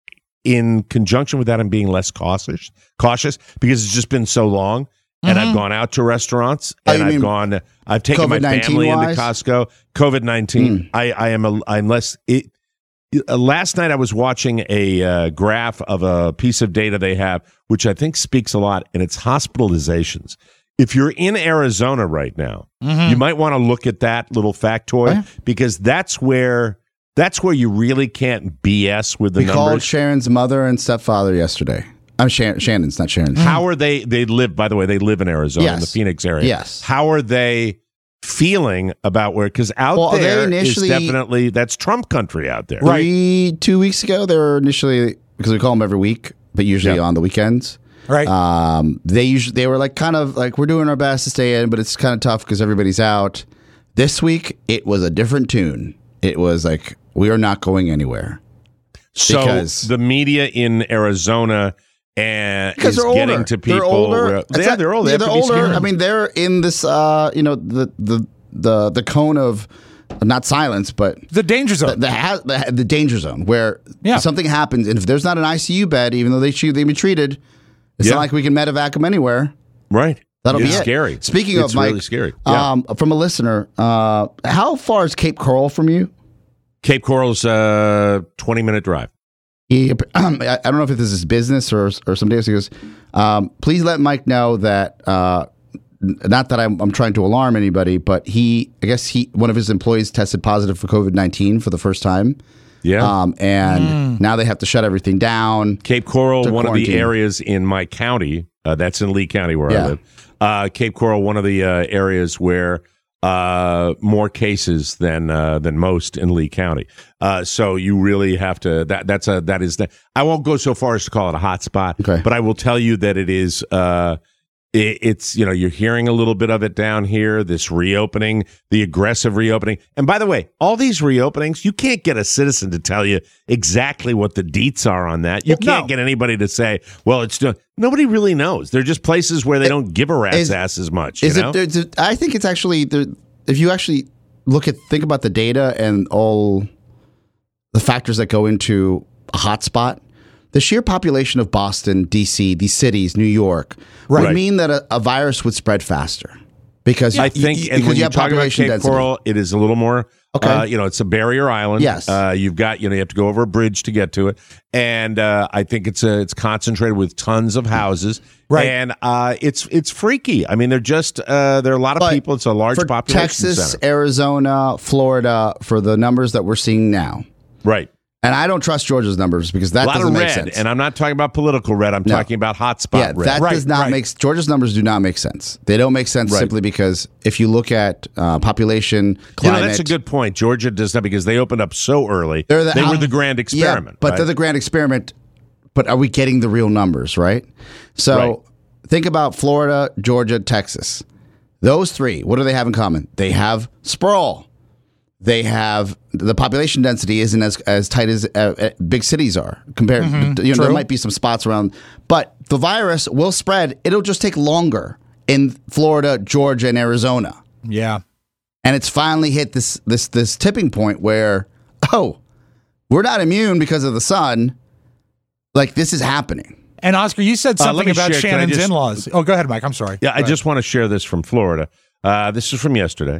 in conjunction with that, I'm being less cautious, cautious because it's just been so long, and I've gone out to restaurants, Oh, and you I've mean gone, I've taken my family into COVID nineteen wise? Costco. COVID nineteen, I, I am, a, I'm less. It, uh, last night I was watching a uh, graph of a piece of data they have, which I think speaks a lot, and it's hospitalizations. If you're in Arizona right now, you might want to look at that little factoid, Oh, yeah. because that's where. That's where you really can't B S with the We called numbers. Sharon's mother and stepfather yesterday. I'm Sharon, Shannon's, not Sharon's. How are they? They live, by the way, they live in Arizona, in the Yes. Phoenix area. Yes. How are they feeling about where? Because out Well, they there is initially- definitely, that's Trump country out there. Three, two weeks ago, they were initially, because we call them every week, but usually Yep. on the weekends. Right. Um, they usually they were like kind of like, we're doing our best to stay in, but it's kind of tough because everybody's out. This week, it was a different tune. It was like, we are not going anywhere. So Because- the media in Arizona and Because is they're getting older. to people. They're older. where- It's yeah, not- they're older. Yeah, They they're have to be older. scared. I mean, they're in this, uh, you know, the, the the the cone of not silence, but the danger zone, the the, the, the danger zone where yeah. something happens, and if there's not an I C U bed, even though they should they've been treated, it's yeah. not like we can medevac them anywhere. Right. That'll it's be it. Scary. Speaking it's of Mike, really scary. Yeah. Um, from a listener, uh, how far is Cape Coral from you? Cape Coral's a twenty minute drive. He, um, I don't know if this is business or or some days. He goes, um, please let Mike know that. Uh, not that I'm, I'm trying to alarm anybody, but he, I guess he, one of his employees tested positive for COVID nineteen for the first time. Yeah. Um, and mm. now they have to shut everything down. Cape Coral, one quarantine. of the areas in my county. Uh, that's in Lee County where yeah. I live. Uh, Cape Coral, one of the uh, areas where uh, more cases than uh, than most in Lee County. Uh, so you really have to. That that's a that is. The, I won't go so far as to call it a hot spot, okay. but I will tell you that it is. Uh, it, it's you know you're hearing a little bit of it down here. This reopening, the aggressive reopening, and by the way, all these reopenings, you can't get a citizen to tell you exactly what the deets are on that. You can't no. get anybody to say, well, it's still. Nobody really knows. They're just places where they don't give a rat's is, ass as much. Is you know? it? it? I think it's actually the, if you actually look at think about the data and all the factors that go into a hotspot, the sheer population of Boston, D C, these cities, New York, right. would mean that a, a virus would spread faster because I think, you, and when you you have talk about population Cape density. Coral, it is a little more. Okay. Uh, you know, it's a barrier island. Yes. Uh, you've got, you know, you have to go over a bridge to get to it. And uh, I think it's a, it's concentrated with tons of houses. Right. And uh, it's it's freaky. I mean, they're just, uh, there are a lot of But people. It's a large for population Texas, center. Arizona, Florida, for the numbers that we're seeing now. Right. And I don't trust Georgia's numbers because that a lot doesn't of make red, sense. and I'm not talking about political red. I'm No. talking about hotspot yeah, red. that Right, does not right. make Georgia's numbers do not make sense. They don't make sense Right. simply because if you look at uh, population, You climate, know, that's a good point. Georgia does not because they opened up so early. They're the they were out- the grand experiment. Yeah, but right? they're the grand experiment. But are we getting the real numbers, right? So Right. think about Florida, Georgia, Texas. Those three, what do they have in common? They have sprawl. They have the population density isn't as as tight as uh, uh, big cities are compared. Mm-hmm. You know, there True. might be some spots around, but the virus will spread. It'll just take longer in Florida, Georgia, and Arizona. Yeah. And it's finally hit this this this tipping point where, oh, we're not immune because of the sun. Like, this is happening. And Oscar, you said Uh, let something me about share- can I Shannon's just- in-laws. Oh, go ahead, Mike. I'm sorry. Yeah, I just want to share this from Florida. Uh, this is from yesterday.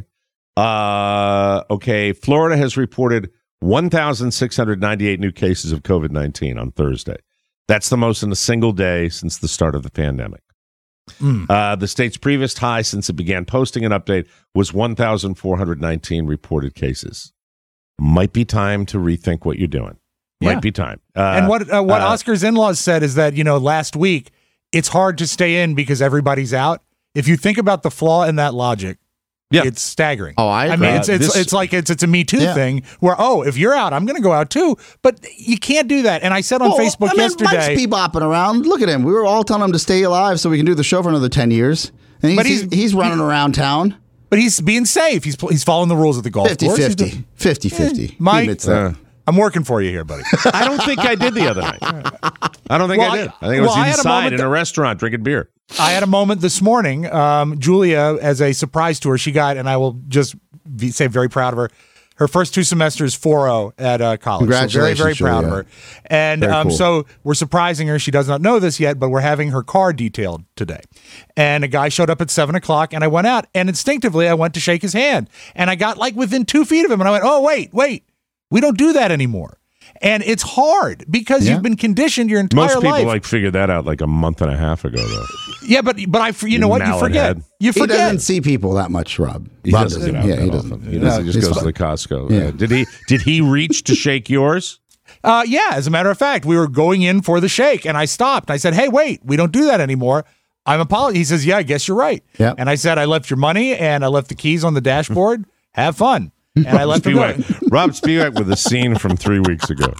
Uh, okay, Florida has reported one thousand six hundred ninety-eight new cases of COVID nineteen on Thursday. That's the most in a single day since the start of the pandemic. Mm. Uh, the state's previous high since it began posting an update was one thousand four hundred nineteen reported cases. Might be time to rethink what you're doing. Might Yeah. be time. Uh, And what uh, what uh, Oscar's in-laws said is that, you know, last week, it's hard to stay in because everybody's out. If you think about the flaw in that logic, Yeah. it's staggering. Oh, I I agree. mean, it's it's, this- it's like it's it's a Me Too Yeah. thing where, oh, if you're out, I'm going to go out too. But you can't do that. And I said on Well, Facebook I mean, yesterday. Mike's bebopping around. Look at him. We were all telling him to stay alive so we can do the show for another ten years. And he's, But he's, he's- he's running around town. But he's being safe. He's he's following the rules at the golf course. He's fifty-fifty. doing- fifty-fifty. He Mike, admits that. uh, I'm working for you here, buddy. I don't think I did the other night. I don't think Well, I did. I- I think I was well, I had a inside moment in a that- restaurant drinking beer. I had a moment this morning. Um, Julia, as a surprise to her, she got, and I will just be, say very proud of her, her first two semesters four oh at uh, college. Congratulations, So very, very proud Julia. of her. And Very um, cool. so we're surprising her. She does not know this yet, but we're having her car detailed today. And a guy showed up at seven o'clock, and I went out, and instinctively I went to shake his hand. And I got like within two feet of him, and I went, oh, wait, wait. We don't do that anymore. And it's hard because Yeah. you've been conditioned your entire Most people life. like figured that out like a month and a half ago, though. yeah, but but I, you know what? You mallet forget. head. You He forget. doesn't see people that much, Rob. He Rob doesn't get out Yeah, that he often. doesn't. He, No, doesn't. He just he's goes fine. to the Costco. Yeah. Uh, did he? Did he reach to shake yours? Uh, yeah, as a matter of fact, we were going in for the shake, and I stopped. I said, "Hey, wait, we don't do that anymore." I'm apologizing. He says, "Yeah, I guess you're right." Yeah. And I said, "I left your money, and I left the keys on the dashboard. Have fun." And I left him go. Spivak. Rob Spivak with a scene from three weeks ago.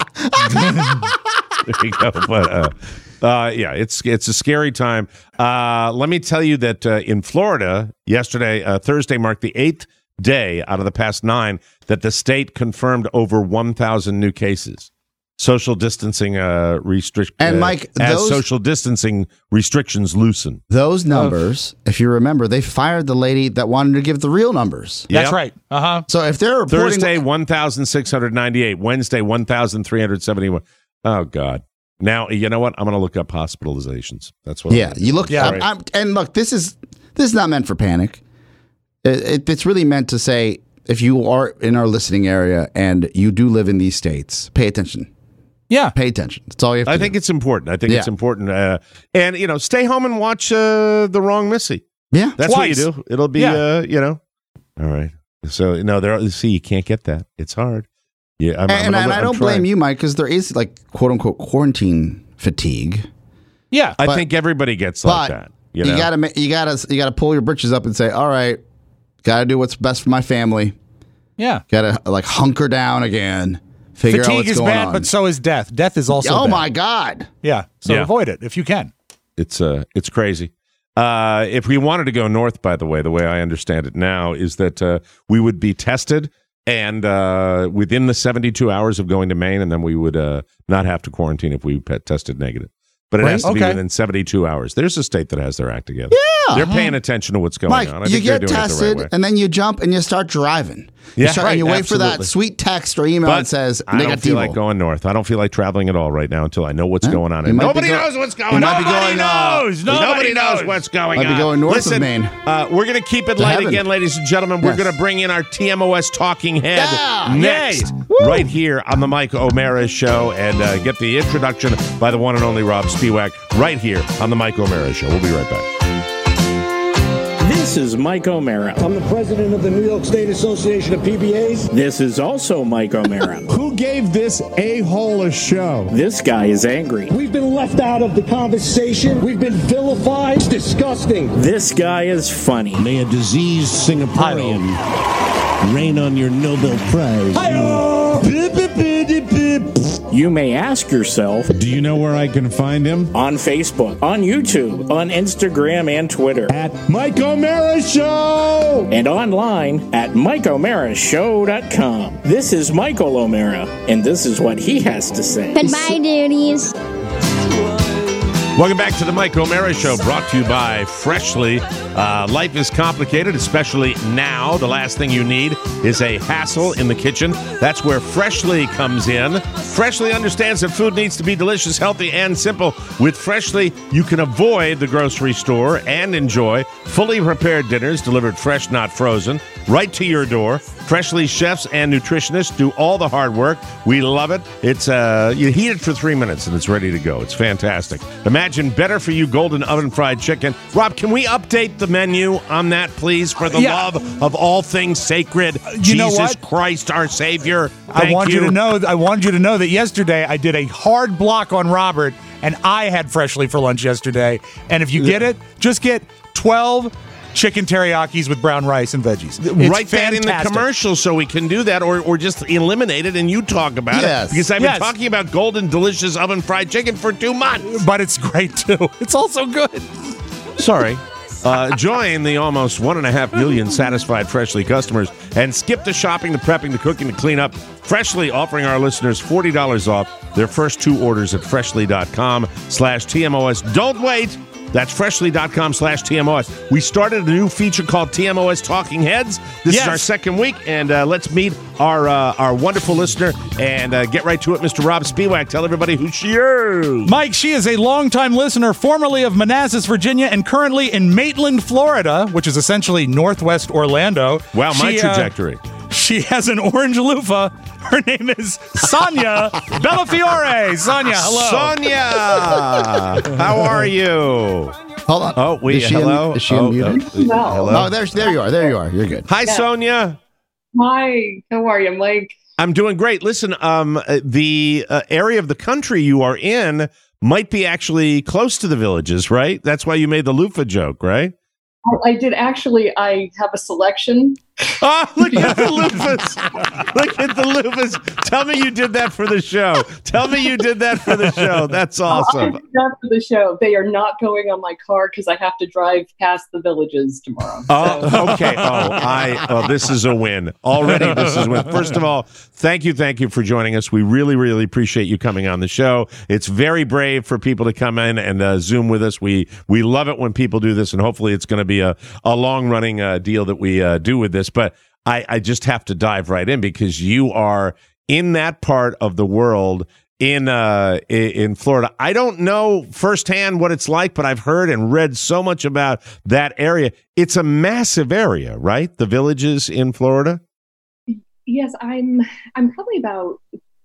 There you go. But uh, uh, yeah, it's it's a scary time. Uh, let me tell you that uh, in Florida yesterday, uh, Thursday marked the eighth day out of the past nine that the state confirmed over one thousand new cases. social distancing uh, restrict And uh, Mike, as those- social distancing restrictions loosen. Those numbers, if you remember, they fired the lady that wanted to give the real numbers. That's Yep. right. Uh huh. So if they're reporting Thursday, one thousand six hundred ninety-eight. Wednesday, one thousand three hundred seventy-one. Oh, God. Now, you know what? I'm going to look up hospitalizations. That's what. Yeah, I'm gonna you do. look. Yeah. I'm, I'm, and look, this is this is not meant for panic. It, it, it's really meant to say, if you are in our listening area and you do live in these states, pay attention. Yeah. Pay attention. That's all you have to I do. think it's important. I think Yeah. it's important. Uh, and, you know, stay home and watch uh, The Wrong Missy. Yeah. That's Twice. what you do. It'll be, Yeah. uh, you know. All right. So, no, there. Are, see, you can't get that. It's hard. Yeah, I'm, and I'm and gonna- I I'm don't trying. blame you, Mike, because there is like quote unquote quarantine fatigue. Yeah. I But- think everybody gets But like that. You, you, know? gotta ma- you gotta you gotta pull your britches up and say, all right, gotta do what's best for my family. Yeah. Gotta like hunker down again. Figure out Fatigue what's is going bad, on. but so is death. Death is also oh bad. my God. Yeah. So Yeah. avoid it if you can. It's uh, it's crazy. Uh, if we wanted to go north, by the way, the way I understand it now is that uh, we would be tested and uh, within the seventy-two hours of going to Maine, and then we would uh, not have to quarantine if we pe- tested negative. But it Right. has to be Okay. within seventy-two hours. There's a state that has their act together. Yeah. They're paying attention to what's going Mike, on. I you think they're get doing it the tested right way. and then you jump and you start driving. You Yeah, start, right, and you wait for that absolutely. sweet text or email But that says I don't feel like negativo. going north. I don't feel like traveling at all right now until I know what's Huh? going on. You And might be nobody go- knows what's going you on. might be Nobody going, uh, knows. Nobody knows what's going Might on. be going north of Listen, Maine. Uh, we're going to keep it To light heaven. again, ladies and gentlemen. We're Yes. going to bring in our T M O S talking head Yeah. next, right here on the Mike O'Mara Show, and uh, get the introduction by the one and only Rob Spiewak right here on the Mike O'Mara Show. We'll be right back. This is Mike O'Mara. I'm the president of the New York State Association of P B As. This is also Mike O'Mara. Who gave this a-hole a show? This guy is angry. We've been left out of the conversation. We've been vilified. It's disgusting. This guy is funny. May a diseased Singaporean rain on your Nobel Prize. You may ask yourself, Do you know where I can find him? on Facebook, on YouTube, on Instagram and Twitter, At Mike O'Mara Show! and online at mike o'mara show dot com. This is Michael O'Mara, and this is what he has to say. Goodbye, duties. Welcome back to the Mike O'Mara Show, brought to you by Freshly. Uh, life is complicated, especially now. The last thing you need is a hassle in the kitchen. That's where Freshly comes in. Freshly understands that food needs to be delicious, healthy, and simple. With Freshly, you can avoid the grocery store and enjoy fully prepared dinners delivered fresh, not frozen, right to your door. Freshly chefs and nutritionists do all the hard work. We love it. It's uh, you heat it for three minutes and it's ready to go. It's fantastic. Imagine better for you golden oven fried chicken. Rob, can we update the menu on that, please, for the Yeah. love of all things sacred? You know Jesus what? Christ, our Savior. I Thank want you. to know. I wanted you to know that yesterday I did a hard block on Robert, and I had Freshly for lunch yesterday. And if you get it, just get twelve chicken teriyakis with brown rice and veggies. It's Write that in the fantastic. commercial so we can do that, or, or just eliminate it and you talk about Yes. it. Because I've been Yes. talking about golden, delicious oven fried chicken for two months. But it's great too. It's also good. Sorry. Uh, join the almost one and a half million satisfied Freshly customers and skip the shopping, the prepping, the cooking, the cleanup. Freshly offering our listeners forty dollars off their first two orders at freshly.com slash TMOS. Don't wait. That's freshly.com slash TMOS. We started a new feature called T M O S Talking Heads. This Yes. is our second week, and uh, let's meet our uh, our wonderful listener and uh, get right to it, Mister Rob Spiewak. Tell everybody who she is. Mike, she is a longtime listener, formerly of Manassas, Virginia, and currently in Maitland, Florida, which is essentially northwest Orlando. Wow, my She, uh, trajectory. She has an orange loofah. Her name is Sonia Bellafiore. Sonia, hello. Sonia, how are you? Hold on. Oh, wait, Is she hello? Un- is she Oh, unmuted? uh, No. hello? Oh, there, there you are. There you are. You're good. Hi, Yeah. Sonia. Hi, how are you, Mike? I'm doing great. Listen, um, uh, the uh, area of the country you are in might be actually close to the villages, right? That's why you made the loofah joke, right? I- I did actually. I have a selection Oh, look at the loofahs. Look at the loofahs. Tell me you did that for the show. Tell me you did that for the show. That's awesome. I did that for the show. They are not going on my car because I have to drive past the villages tomorrow. Oh, So- okay. Oh, I. Oh, this is a win. Already, this is a win. First of all, thank you, thank you for joining us. We really, really appreciate you coming on the show. It's very brave for people to come in and uh, Zoom with us. We we love it when people do this, and hopefully it's going to be a, a long-running uh, deal that we uh, do with this. But I, I just have to dive right in because you are in that part of the world in uh, in Florida. I don't know firsthand what it's like, but I've heard and read so much about that area. It's a massive area, right? The villages in Florida? Yes, I'm I'm probably about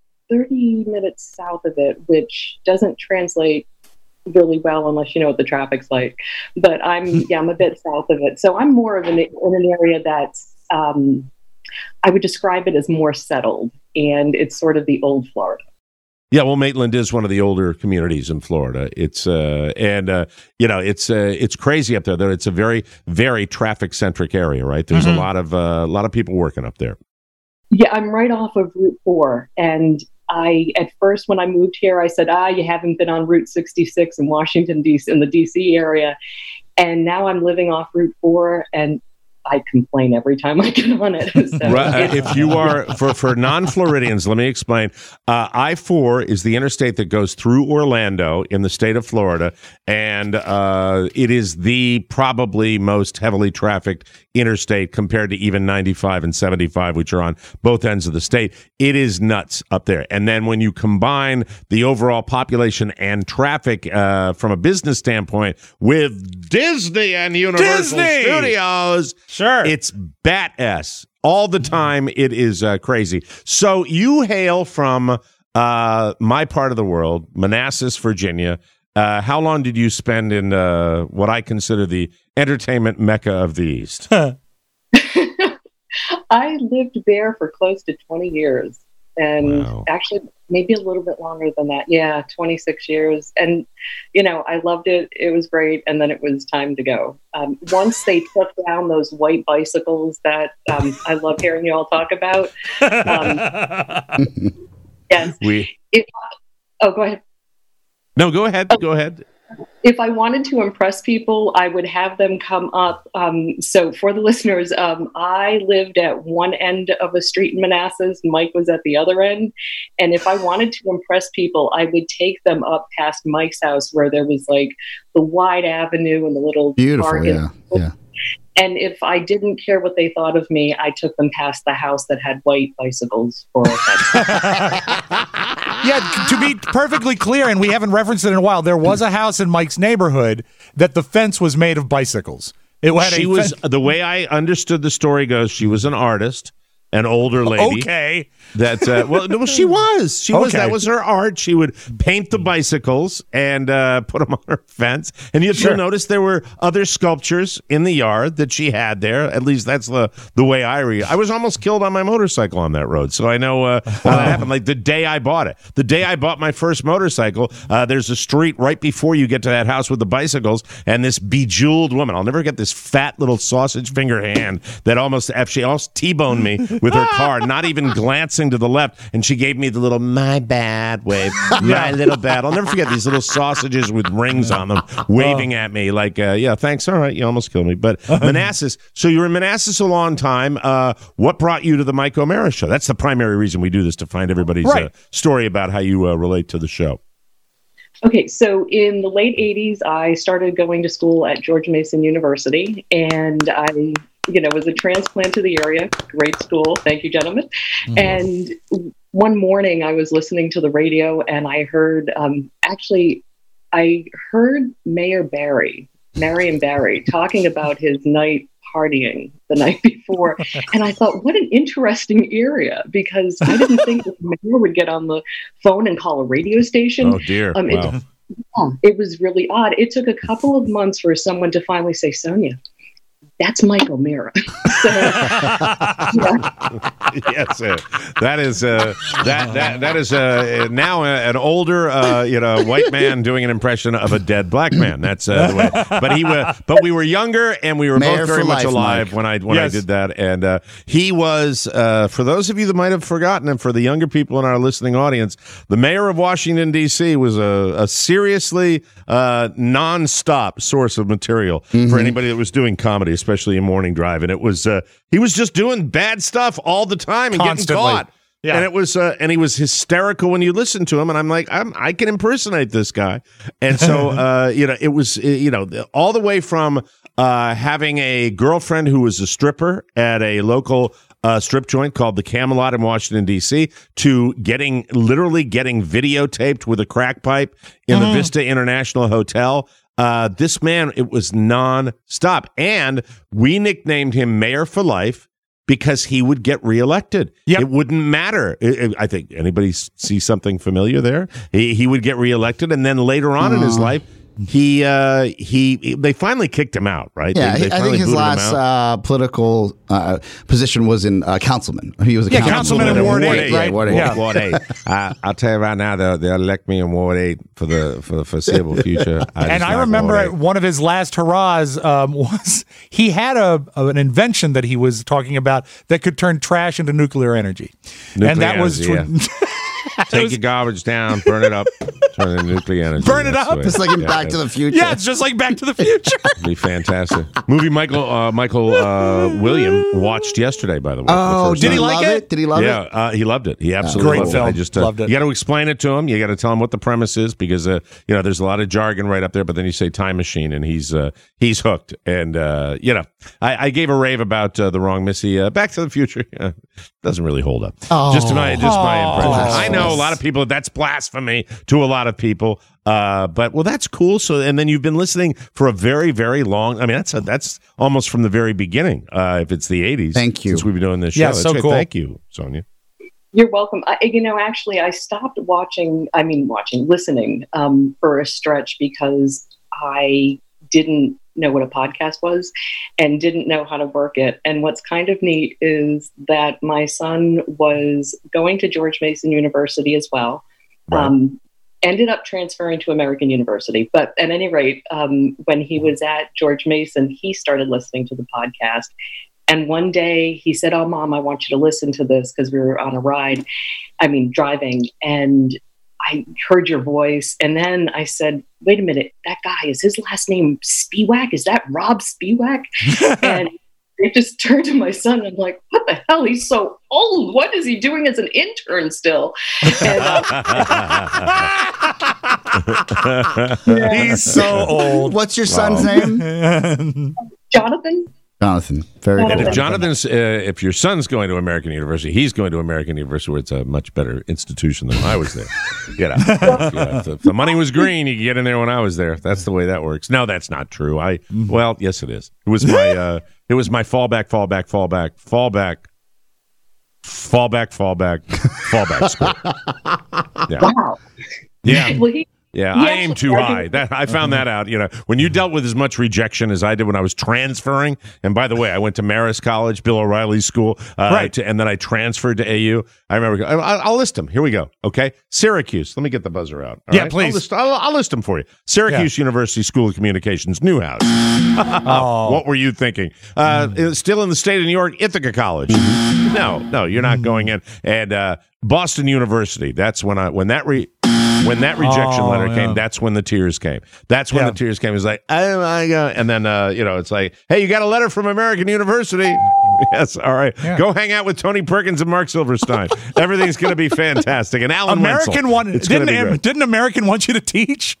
thirty minutes south of it, which doesn't translate really well unless you know what the traffic's like. But I'm yeah, I'm a bit south of it. So I'm more of an in an area that's um, I would describe it as more settled, and it's sort of the old Florida. Yeah, well, Maitland is one of the older communities in Florida. It's uh, and uh, you know, it's uh, it's crazy up there. Though it's a very, very traffic centric area, right? There's Mm-hmm. a lot of uh, a lot of people working up there. Yeah, I'm right off of Route four, and I at first when I moved here, I said, "Ah, you haven't been on Route sixty-six in Washington D C in the D C area," and now I'm living off Route four, and I complain every time I get on it. So Right. If you are, for, for non-Floridians, let me explain. Uh, I four is the interstate that goes through Orlando in the state of Florida, and uh, it is the probably most heavily trafficked interstate compared to even ninety-five and seventy-five, which are on both ends of the state. It is nuts up there. And then when you combine the overall population and traffic uh, from a business standpoint with Disney and Universal Disney! Studios, sure, it's bat s all the time. It is uh, crazy. So you hail from uh, my part of the world, Manassas, Virginia. Uh, how long did you spend in uh, what I consider the entertainment mecca of the East? I lived there for close to twenty years, and Wow. actually maybe a little bit longer than that. Yeah, twenty-six years. And, you know, I loved it. It was great. And then it was time to go. Um, once they took down those white bicycles that um, I love hearing you all talk about. Um, yes. We If, oh, go ahead. no, go ahead. Go ahead. If I wanted to impress people, I would have them come up. Um, so for the listeners, um, I lived at one end of a street in Manassas. Mike was at the other end. And if I wanted to impress people, I would take them up past Mike's house where there was like the wide avenue and the little Beautiful, park. yeah, yeah. And if I didn't care what they thought of me, I took them past the house that had white bicycles for a fence. Yeah, to be perfectly clear, and we haven't referenced it in a while, there was a house in Mike's neighborhood that the fence was made of bicycles. It had She a was fen- the way I understood the story goes. She was an artist, an older lady. Okay. That uh, well, no, she was. She was. Okay. That was her art. She would paint the bicycles and uh, put them on her fence. And you'll Sure. notice there were other sculptures in the yard that she had there. At least that's the the way I read. I was almost killed on my motorcycle on that road, so I know uh, how that happened. Like the day I bought it, the day I bought my first motorcycle. Uh, there's a street right before you get to that house with the bicycles, and this bejeweled woman. I'll never get this fat little sausage finger hand that almost she almost T-boned me with her car, not even glancing to the left, and she gave me the little "my bad" wave, my little bad. I'll never forget these little sausages with rings on them waving at me like, uh, "Yeah, thanks. All right, you almost killed me." But Manassas. So you were in Manassas a long time. Uh, what brought you to the Mike O'Mara Show? That's the primary reason we do this, to find everybody's Right. uh, story about how you uh, relate to the show. Okay, so in the late eighties, I started going to school at George Mason University, and I, you know, was a transplant to the area. Great school. Thank you, gentlemen. Mm-hmm. And one morning I was listening to the radio, and I heard, um, actually, I heard Mayor Barry, Marion Barry, talking about his night partying the night before. And I thought, what an interesting area, because I didn't think the mayor would get on the phone and call a radio station. Oh, dear. Um, Wow. it, yeah, it was really odd. It took a couple of months for someone to finally say, Sonia, that's Mike O'Meara. So, yes, uh, that is uh, that that that is uh, now an older, uh, you know, white man doing an impression of a dead black man. That's uh, the way. But he was, but we were younger and we were Mayor both very for much life, alive Mike. when I when Yes. I did that. And uh, he was, uh, for those of you that might have forgotten, and for the younger people in our listening audience, the mayor of Washington D C was a, a seriously uh, nonstop source of material Mm-hmm. for anybody that was doing comedy, especially in Morning Drive. And it was uh, he was just doing bad stuff all the time and Constantly. getting caught. Yeah. And it was, uh, and he was hysterical when you listen to him. And I'm like, I'm, I can impersonate this guy. And so, uh, you know, it was, uh, you know, all the way from uh, having a girlfriend who was a stripper at a local uh, strip joint called the Camelot in Washington, D C, to getting, literally getting videotaped with a crack pipe in Mm-hmm. the Vista International Hotel. Uh, this man, it was non-stop. And we nicknamed him Mayor for Life because he would get reelected. Yep. It wouldn't matter. It- it- I think anybody s- see something familiar there? He, he would get reelected, and then later on in his life, he uh, he they finally kicked him out. Right? Yeah, They- they I finally think his booted him last out. uh, political uh, position was in uh, councilman. He was a Yeah, councilman, councilman in Ward Ward eight, yeah, right? Ward eight. Yeah. Ward eight. I, I'll tell you right now, they'll, they'll elect me in Ward eight for the for the foreseeable future. I And just I like remember Ward eight. one of his last hurrahs um, was he had a, a an invention that he was talking about that could turn trash into nuclear energy, Nuclear and that was energy, Take your garbage down, burn it up, turn it into nuclear energy. Burn it That's up? the way- It's like in yeah, Back to the Future. yeah, it's just like Back to the Future. It'd be fantastic. Movie Michael uh, Michael uh, William watched yesterday, by the way. Oh, the first did time. he like love it? it? Did he love yeah, it? uh, he loved it. He absolutely Great loved film. it. I just uh, Loved it. You got to explain it to him. You got to tell him what the premise is because uh, you know there's a lot of jargon right up there. But then you say time machine, and he's uh, he's hooked. And uh, you know, I, I gave a rave about uh, the wrong Missy. Uh, Back to the Future uh, doesn't really hold up. Oh. just my just my impression. Oh. I know a lot of people. That's blasphemy to a lot of people. Uh, but well, that's cool. So, and then you've been listening for a very, very long. I mean, that's a, that's almost from the very beginning. Uh, if it's the eighties, Thank you. Since we've been doing this show, Yeah, That's so great. cool. Thank you, Sonia. You're welcome. I, you know, actually, I stopped watching, I mean, watching, listening um, for a stretch because I didn't know what a podcast was and didn't know how to work it. And what's kind of neat is that my son was going to George Mason University as well. Right. Um, ended up transferring to American University. But at any rate, um, when he was at George Mason, he started listening to the podcast. And one day he said, "Oh, Mom, I want you to listen to this," because we were on a ride, I mean, driving. And I heard your voice. And then I said, "Wait a minute, that guy, is his last name Spiewak? Is that Rob Spiewak?" And I just turned to my son and I'm like, "What the hell? He's so old. What is he doing as an intern still?" And, uh, He's so old. What's your son's name? Jonathan? Jonathan. Very And good. if Jonathan's, uh, if your son's going to American University, he's going to American University, where it's a much better institution than when I was there. You know, yeah, if, the, if the money was green, you could get in there when I was there. That's the way that works. No, that's not true. I well, yes, it is. It was my, uh, it was my fallback, fallback, fallback, fallback, fallback, fallback, fallback school. Yeah. Wow. Yeah. Well, he, Yeah, He I aim actually too high. graduated- That I found that out. You know, when you dealt with as much rejection as I did when I was transferring. And by the way, I went to Marist College, Bill O'Reilly's school, uh, Right. to, and then I transferred to A U. I remember. I- I'll list them. Here we go. Okay, Syracuse. Let me get the buzzer out. all Yeah, right? please. I'll list, I'll, I'll list them for you. Syracuse University School of Communications, Newhouse. Oh. What were you thinking? Uh, it's Still in the state of New York, Ithaca College. No, no, you're not going in. And uh, Boston University. That's when I when that re. When that rejection Oh, letter yeah. came, that's when the tears came. That's when Yeah. the tears came. It was like, oh my God. And then, uh, you know, it's like, hey, you got a letter from American University. Yes, all right. Yeah. Go hang out with Tony Perkins and Mark Silverstein. Everything's going to be fantastic. And Alan American Wenzel. one It's gonna didn't be Am- great. didn't American want you to teach?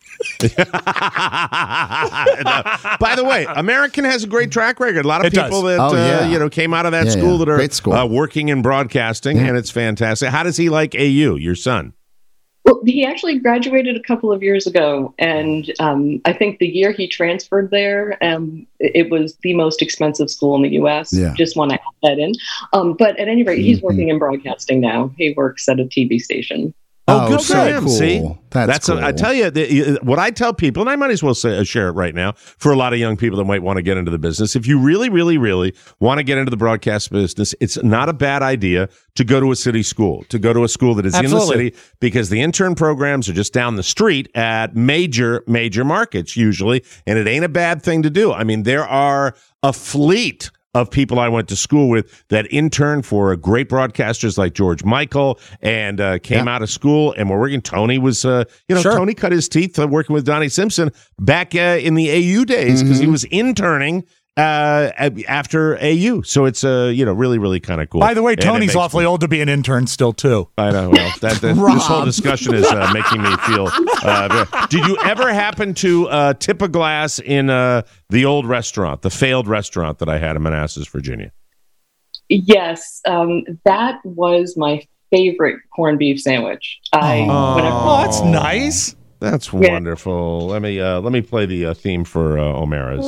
No. By the way, American has a great track record. A lot of It does. people that Oh, uh, yeah. you know came out of that Yeah, school yeah. that are Great school. Uh, working in broadcasting, and it's fantastic. How does he like A U, your son? well, he actually graduated a couple of years ago, and um, I think the year he transferred there, um, it was the most expensive school in the U S. Yeah. Just want to add that in. Um, but at any rate, he's Mhm. working in broadcasting now. He works at a T V station. Oh, Oh, good so for him. cool. See, That's a, I cool. tell you, the, what I tell people, and I might as well say, share it right now for a lot of young people that might want to get into the business. If you really, really, really want to get into the broadcast business, it's not a bad idea to go to a city school, to go to a school that is Absolutely. in the city, because the intern programs are just down the street at major, major markets usually, and it ain't a bad thing to do. I mean, there are a fleet of people I went to school with that interned for great broadcasters like George Michael and uh, came Yeah. out of school and were working. Tony was, uh, you know, Sure. Tony cut his teeth uh, working with Donnie Simpson back uh, in the A U days because he was interning uh, after A U. So it's, uh, you know, really, really kind of cool. By the way, And it Tony's makes awfully me- old to be an intern still, too. I know. Well, that, that, this whole discussion is uh, making me feel. Uh, very- Did you ever happen to uh, tip a glass in uh, the old restaurant, the failed restaurant that I had in Manassas, Virginia? Yes, um, that was my favorite corned beef sandwich. I Oh. whenever, Oh, that's nice. That's Yeah. wonderful. Let me uh, let me play the uh, theme for uh, O'Mara's.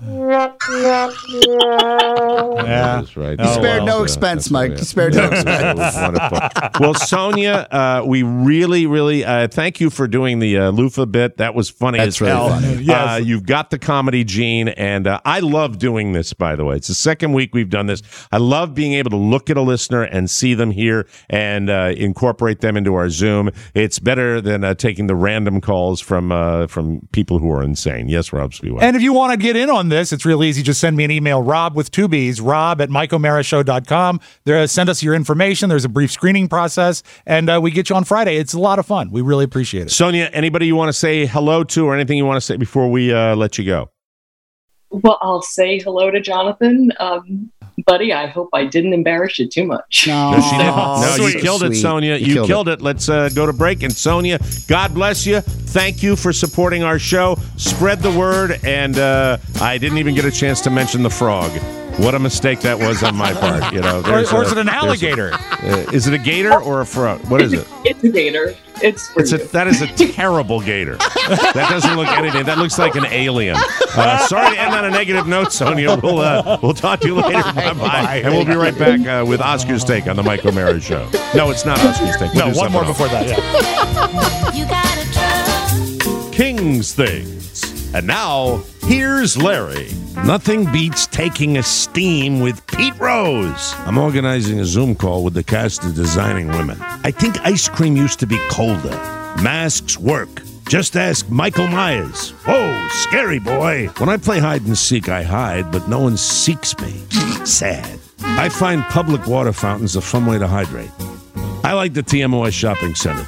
Yeah. That's right. You spared Oh, no well, expense, that's Mike. right. You spared no That was- that was wonderful. Well, Sonia, uh, we really, really uh, thank you for doing the uh, loofah bit. That was funny That's as really hell. funny. Yes. Uh, you've got the comedy gene, and uh, I love doing this, by the way. It's the second week we've done this. I love being able to look at a listener and see them here and uh, incorporate them into our Zoom. It's better than uh, taking the random calls from uh, from people who are insane. Yes, Rob Spiewak. And if you want to get in on this, it's real easy. Just send me an email, Rob with two B's, Rob at mike o'mara show dot com. There, send us your information. There's a brief screening process, and uh, we get you on Friday. It's a lot of fun. We really appreciate it. Sonia, anybody you want to say hello to or anything you want to say before we uh, let you go? well, I'll say hello to Jonathan, um, buddy. I hope I didn't embarrass you too much. No, No, she didn't. No, you sweet. killed it, Sweet. Sonia. You, killed, killed it. Let's uh, go to break. And Sonia, God bless you. Thank you for supporting our show. Spread the word. And uh, I didn't even get a chance to mention the frog. What a mistake that was on my part. You know, Or, there's or a- is it an there's a- alligator? uh, is it a gator or a frog? What is it? It's a gator. It's for It's a, you. that is a terrible gator. That doesn't look anything. That looks like an alien. Uh, sorry to end on a negative note, Sonia. We'll uh, we'll talk to you later. Bye bye. And we'll be right back uh, with Oscar's Take on the Mike O'Mara Show. No, it's not Oscar's Take. We'll No, do one more something before that. Yeah. else. King's Things. And now, here's Larry. Nothing beats taking a steam with Pete Rose. I'm organizing a Zoom call with the cast of Designing Women. I think ice cream used to be colder. Masks work. Just ask Michael Myers. Whoa, scary boy. When I play hide and seek, I hide, but no one seeks me. Sad. I find public water fountains a fun way to hydrate. I like the T M O S Shopping Center.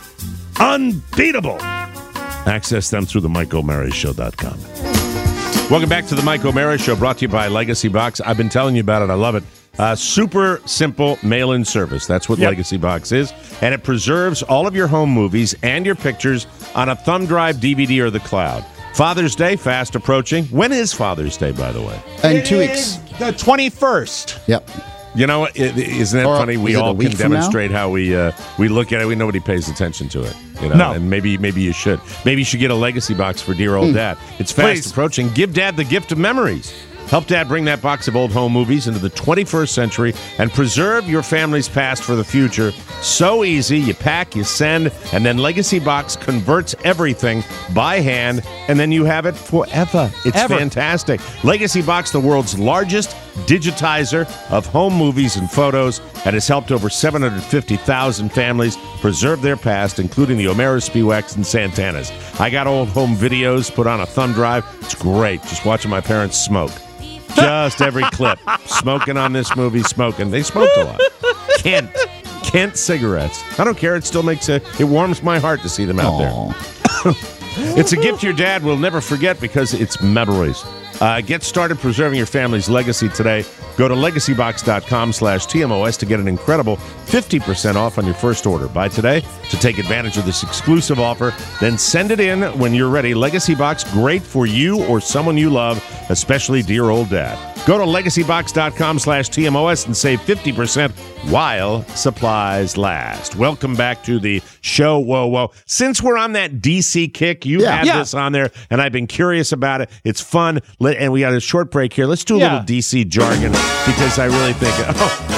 Unbeatable. Access them through the mike o'mara show dot com. Welcome back to the Mike O'Mara Show, brought to you by Legacy Box. I've been telling you about it. I love it. Uh, super simple mail-in service. That's what Yep. Legacy Box is. And it preserves all of your home movies and your pictures on a thumb drive, D V D, or the cloud. Father's Day, fast approaching. When is Father's Day, by the way? In two weeks. The twenty-first. Yep. You know, it, isn't that Or funny? We is it a all week can from now? demonstrate how we uh, we look at it. We nobody pays attention to it. You know, No. and maybe maybe you should. Maybe you should get a legacy box for dear old dad. It's fast Please. approaching. Give dad the gift of memories. Help dad bring that box of old home movies into the twenty-first century and preserve your family's past for the future. So easy. You pack, you send, and then Legacy Box converts everything by hand, and then you have it forever. It's Ever. fantastic. Legacy Box, the world's largest digitizer of home movies and photos, and has helped over seven hundred fifty thousand families preserve their past, including the O'Mara, Spiewaks, and Santanas. I got old home videos put on a thumb drive. It's great. Just watching my parents smoke. Just every clip. Smoking on this movie, smoking. They smoked a lot. Kent. Kent cigarettes. I don't care. It still makes a, it warms my heart to see them out there. It's a gift your dad will never forget because it's memories. Uh, get started preserving your family's legacy today. Go to legacybox.com slash TMOS to get an incredible fifty percent off on your first order. Buy today to take advantage of this exclusive offer. Then send it in when you're ready. Legacy Box, great for you or someone you love, especially dear old dad. Go to legacybox.com slash TMOS and save fifty percent while supplies last. Welcome back to the show. Whoa, whoa. Since we're on that D C kick, you Yeah. had Yeah. this on there, and I've been curious about it. It's fun. Let- And we got a short break here. Let's do a Yeah. little D C jargon because I really think, oh,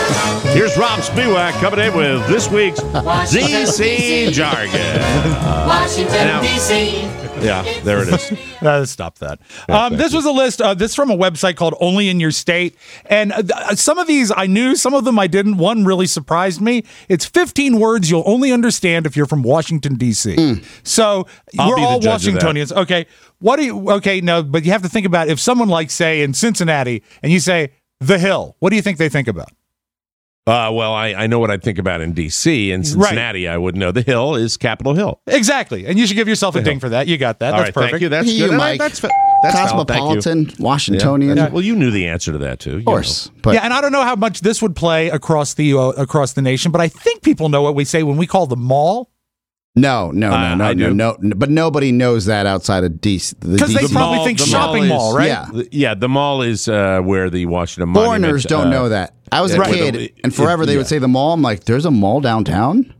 Here's Rob Spiewak coming in with this week's D C jargon. Washington, D C Yeah, there it is. Uh, stop that. Yeah, Um, this you. was a list. Uh, this is from a website called Only in Your State. And uh, th- some of these I knew, some of them I didn't. One really surprised me. It's fifteen words you'll only understand if you're from Washington, D C Mm. So I'll we're be the all judge of that. Washingtonians. Okay. What do you, okay, no, but you have to think about if someone like, say, in Cincinnati, and you say, The Hill, what do you think they think about? Uh, well, I, I know what I think about in D C. In Cincinnati, I would know. The Hill is Capitol Hill. Exactly. And you should give yourself a ding for that. You got that. All That's right, perfect. thank you. That's You, good. Mike. That's, fa- that's valid. Thank you. Cosmopolitan, Washingtonian. Yeah, well, you knew the answer to that, too. Of course. But yeah, and I don't know how much this would play across the uh, across the nation, but I think people know what we say when we call the mall. no, no, no, Uh, no, I no, do. no, no. But nobody knows that outside of D C. the Because they D C. probably mall- think the shopping mall mall, is- right? Yeah. The- yeah, the mall is uh, where the Washington Foreigners Monument, don't uh, know that. I was a yeah, where kid, the- and forever they yeah. would say the mall. I'm like, there's a mall downtown?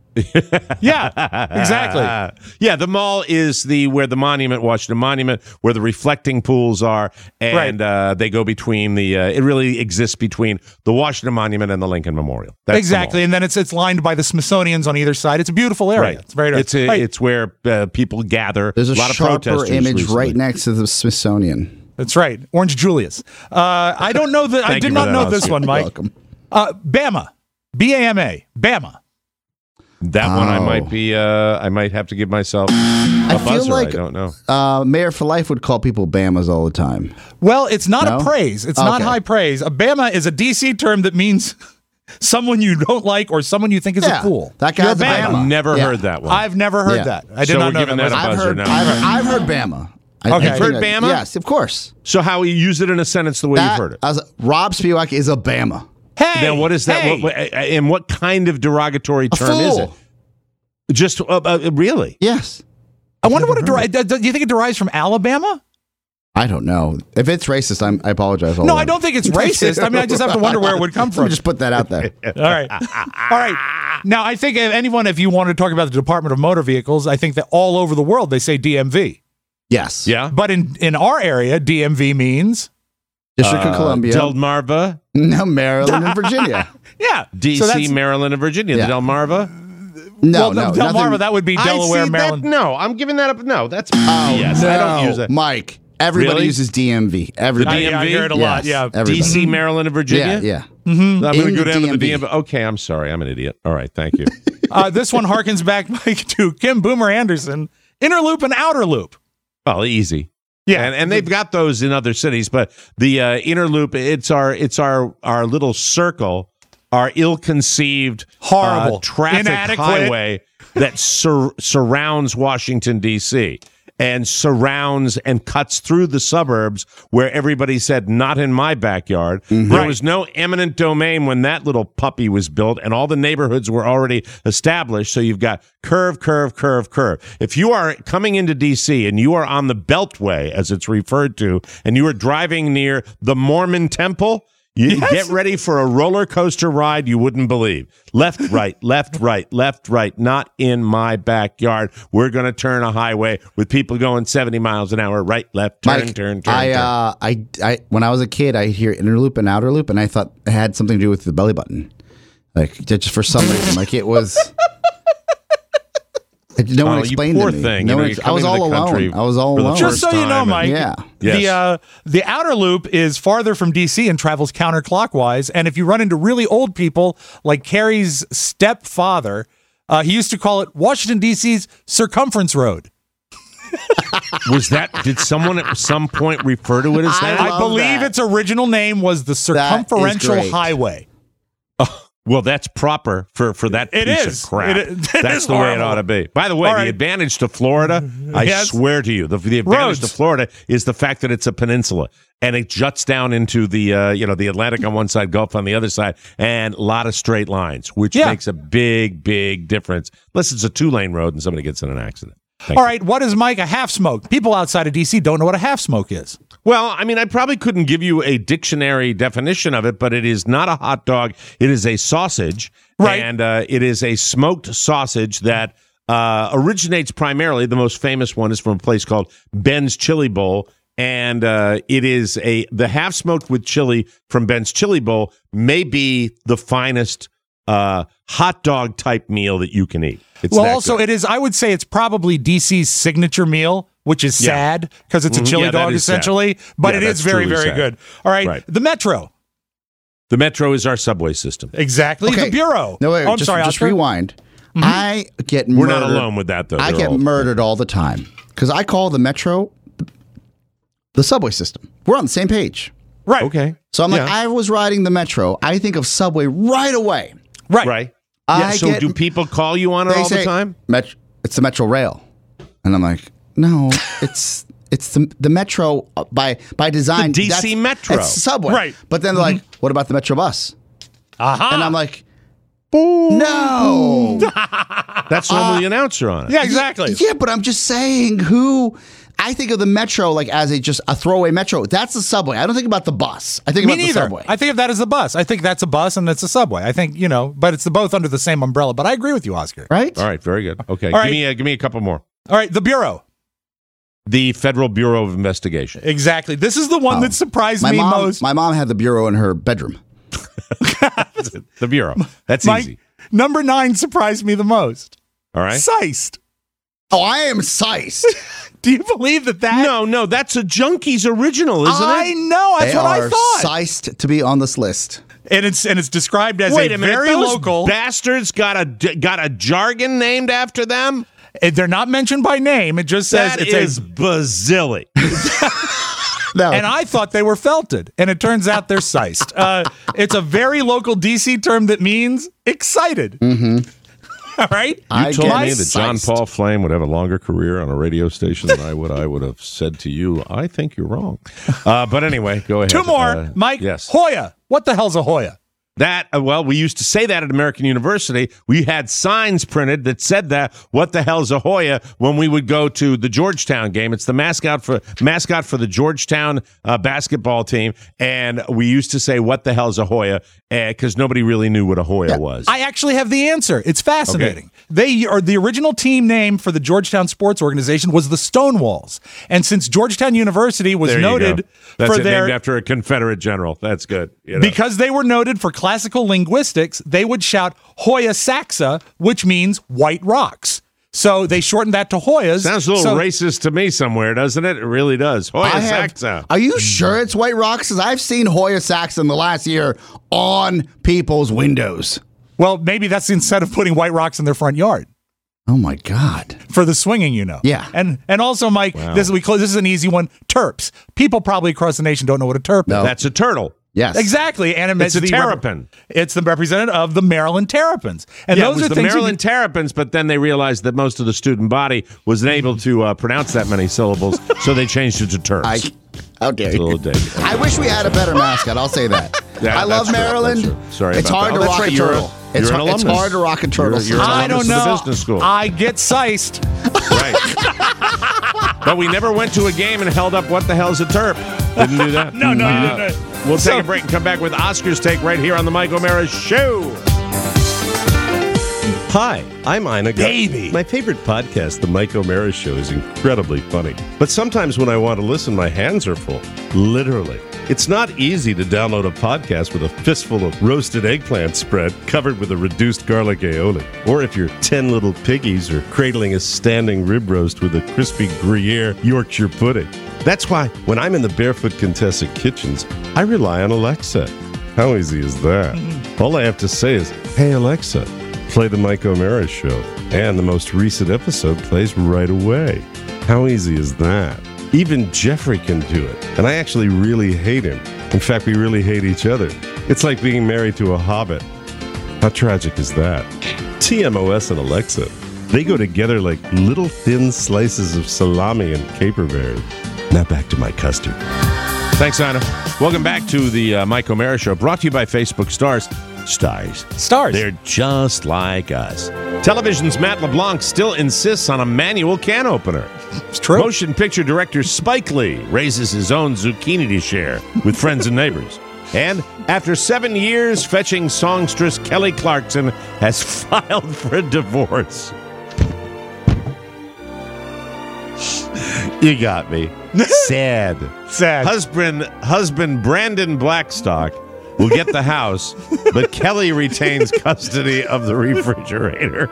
Yeah, exactly. Yeah, the mall is the where the monument, Washington Monument, where the reflecting pools are, and Right. uh, they go between the. Uh, it really exists between the Washington Monument and the Lincoln Memorial. That's the Exactly, mall. and then it's it's lined by the Smithsonian's on either side. It's a beautiful area. Right. It's very nice. It's a, Right. it's where uh, people gather. There's a, lot of sharper protesters image recently. right next to the Smithsonian. That's right. Orange Julius. Uh, I don't know that. I Thank did you not for know that, this Oscar. one, Mike. Welcome. Uh, Bama, B A M A, Bama. That one I Oh. might be. Uh, I might have to give myself a I feel buzzer. like I don't know. uh, Mayor for Life would call people Bamas all the time. Well, it's not No? a praise. It's not Okay. high praise. A Bama is a D C term that means someone you don't like or someone you think is Yeah, a fool. that You're a guy's a Bama. Bama. I've never Yeah. heard that one. I've never heard Yeah. that. I did So not we're know giving that. that a I've buzzer heard, now. I've, I've heard Bama. I, Okay. I Heard think I- Bama? Yes, of course. So how you use it in a sentence the way That- you've heard it. I was- Rob Spiewak is a Bama. Hey, Then what is that? hey. What, what, and what kind of derogatory A term is it? fool. Just uh, uh, really? Yes. I wonder what it derives. Do you think it derives from Alabama? I don't know. If it's racist, I'm, I apologize. all No, the I way. don't think it's racist. I mean, I just have to wonder where it would come Let from. me just put that out there. All right. All right. Now, I think if anyone, if you want to talk about the Department of Motor Vehicles, I think that all over the world they say D M V. Yes. Yeah. But in, in our area, D M V means District Uh, of Columbia. Delmarva, no, Maryland and Virginia. yeah, D So C, that's- Maryland, and Virginia. Yeah. The Delmarva. No, well, no. Delmarva, nothing- that would be I Delaware, see Maryland. That, no, I'm giving that up. No, that's Oh, yes. no. I don't use it. Mike, everybody Really? uses D M V. Everybody. The I, I hear it a Yes, lot. Yeah. everybody. D C, Maryland, and Virginia. Yeah, yeah. I'm going to In go the down to the D M V. D M V. Okay, I'm sorry. I'm an idiot. All right, thank you. Uh, this one harkens back, Mike, to Kim Boomer Anderson, inner loop and outer loop. Well, easy. Yeah. and, and they've got those in other cities, but the uh, inner loop, it's our it's our our little circle, our ill-conceived, Horrible. uh, traffic Inadequate. highway that sur- surrounds Washington D C and surrounds and cuts through the suburbs where everybody said, "Not in my backyard." There Right. was no eminent domain when that little puppy was built, and all the neighborhoods were already established. So you've got curve, curve, curve, curve. If you are coming into D C and you are on the Beltway, as it's referred to, and you are driving near the Mormon Temple, you Yes. get ready for a roller coaster ride you wouldn't believe. Left, right, left, right, left, right. Not in my backyard. We're going to turn a highway with people going seventy miles an hour. Right, left, turn, Mike, turn, turn. I, turn. uh, I, I, when I was a kid, I hear inner loop and outer loop, and I thought it had something to do with the belly button. Like, just for some reason, like it was. No one Oh, you explained poor to me. thing. No You know, one you're ex- I was coming to all the country alone. I was all for the alone. Just so you know, time, Mike, yeah. Yes. the uh, the outer loop is farther from D C and travels counterclockwise. And if you run into really old people like Carrie's stepfather, uh, he used to call it Washington D C's Circumference Road. Was that, did someone at some point refer to it as that? I I love believe that. its original name was the is Circumferential great. Highway. Well, that's proper for, for that It piece is. of crap. It is- it that's is the way it horrible. ought to be. By the way, All the right. advantage to Florida, I Yes. swear to you, the, the advantage Roads. to Florida is the fact that it's a peninsula and it juts down into the uh, you know the Atlantic on one side, Gulf on the other side, and a lot of straight lines, which Yeah. makes a big, big difference. Unless it's a two lane road and somebody gets in an accident. Thank All you. right, what is, Mike, a half smoke? People outside of D C don't know what a half smoke is. Well, I mean, I probably couldn't give you a dictionary definition of it, but it is not a hot dog. It is a sausage. Right. And uh, it is a smoked sausage that uh, originates primarily, the most famous one is from a place called Ben's Chili Bowl and uh, it is a the half smoked with chili from Ben's Chili Bowl may be the finest uh, hot dog type meal that you can eat. It's well, that also good. it is. I would say it's probably D C's signature meal, which is Yeah. sad because it's a Mhm. chili Yeah, that dog is sad. essentially, but Yeah, it is that's very, truly very sad. good. All right, Right. the Metro. The Metro is our subway system. Exactly. Okay. The Bureau. No, wait, Oh, I'm just, sorry, just Oscar. rewind. Mhm. I get We're murdered. not alone with that, though. I They're get all- murdered all the time because I call the Metro the subway system. We're on the same page. Right. Okay. So I'm like, Yeah. I was riding the Metro. I think of Subway right away. Right. Right. I Yeah, so get- do people call you on it They all the say, time? Met- it's the Metro Rail. And I'm like, no, it's it's the the Metro uh, by by design. The D C that's- Metro. It's the subway. Right. But then they're like, what about the Metro bus? Aha. And I'm like, no. That's normally the announcer on it. Yeah, exactly. Yeah, but I'm just saying who. I think of the Metro like as a just a throwaway Metro. That's the subway. I don't think about the bus. I think Me about the neither. subway. I think of that as a bus. I think that's a bus and it's a subway. I think, you know, but it's both under the same umbrella. But I agree with you, Oscar. Right? All right. Very good. Okay. All give right. me a, give me a couple more. All right, the Bureau. The Federal Bureau of Investigation. Exactly. This is the one Oh. that surprised my me mom, most. My mom had the bureau in her bedroom. The Bureau. That's My- easy. Number nine surprised me the most. All right. Seist. Oh, I am sized. Do you believe that that? No, no, that's a Junkies original, isn't I it? know. That's they what are I thought. sized to be on this list. And it's and it's described as Wait a, a minute. very Those local. bastards got a got a jargon named after them. And they're not mentioned by name. It just says That it's is a. Bazilli. No. And I thought they were felted, and it turns out they're sized. Uh, it's a very local D C term that means excited. Mm-hmm. All right. You I told get me that John sized. Paul Flame would have a longer career on a radio station than I would. I would have said to you, I think you're wrong. Uh, but anyway, go ahead. Two more, Uh, Mike. Yes. Hoya. What the hell's a Hoya? That, uh, well, we used to say that at American University. We had signs printed that said that, what the hell's a Hoya, when we would go to the Georgetown game. It's the mascot for mascot for the Georgetown uh, basketball team. And we used to say, what the hell's a Hoya, because nobody really knew what a Hoya was. I actually have the answer. It's fascinating. They are the original team name for the Georgetown sports organization was the Stonewalls. And since Georgetown University was There you noted go. That's for it, their named after a Confederate general. That's good. You know. because they were noted for classical linguistics, they would shout Hoya Saxa, which means white rocks. So they shortened that to Hoyas. Sounds a little So- racist to me somewhere, doesn't it? It really does. Hoya I have- Saxa. Are you sure it's White Rocks? Because I've seen Hoya Sacks in the last year on people's windows. Well, maybe that's instead of putting white rocks in their front yard. Oh my God! For the swinging, you know. Yeah. And and also, Mike, Wow. this we close. This is an easy one. Terps. People probably across the nation don't know what a terp No. is. That's a turtle. Yes, Exactly. And It's a the terrapin. It's the representative of the Maryland Terrapins. And yeah, those it was are the things you Maryland Terrapins, but then they realized that most of the student body wasn't able to uh, pronounce that many syllables, so they changed it to terps. I. How dare It's a you? little dig. I wish we had a better mascot. I'll say that. Yeah, I love that's true. Maryland. That's true. Sorry it's about hard that. to Oh, that's rock right. a You're a- turtle. It's, you're an hard, it's alumnus. hard to rock a turtle. You're- you're an I don't alumnus of the know. business school. I get sized. Right. But we never went to a game and held up what the hell's a terp. Didn't do that. No, no, Uh, no, no. We'll take So- a break and come back with Oscar's take right here on the Mike O'Mara Show. Hi, I'm Ina Gut. Baby. My favorite podcast, The Mike O'Mara Show, is incredibly funny. But sometimes when I want to listen, my hands are full. Literally. It's not easy to download a podcast with a fistful of roasted eggplant spread covered with a reduced garlic aioli. Or if you're ten little piggies or cradling a standing rib roast with a crispy Gruyere Yorkshire pudding. That's why when I'm in the Barefoot Contessa kitchens, I rely on Alexa. How easy is that? All I have to say is, hey Alexa, play the Mike O'Mara Show. And the most recent episode plays right away. How easy is that? Even Jeffrey can do it. And I actually really hate him. In fact, we really hate each other. It's like being married to a hobbit. How tragic is that? T M O S and Alexa, they go together like little thin slices of salami and caperberry. Now back to my custard. Thanks, Anna. Welcome back to the uh, Mike O'Mara Show, brought to you by Facebook Stars. Stars. Stars. They're just like us. Television's Matt LeBlanc still insists on a manual can opener. It's true. Motion picture director Spike Lee raises his own zucchini to share with friends and neighbors. And after seven years, fetching songstress Kelly Clarkson has filed for a divorce. You got me. Sad. Sad. Husband, husband Brandon Blackstock will get the house, but Kelly retains custody of the refrigerator.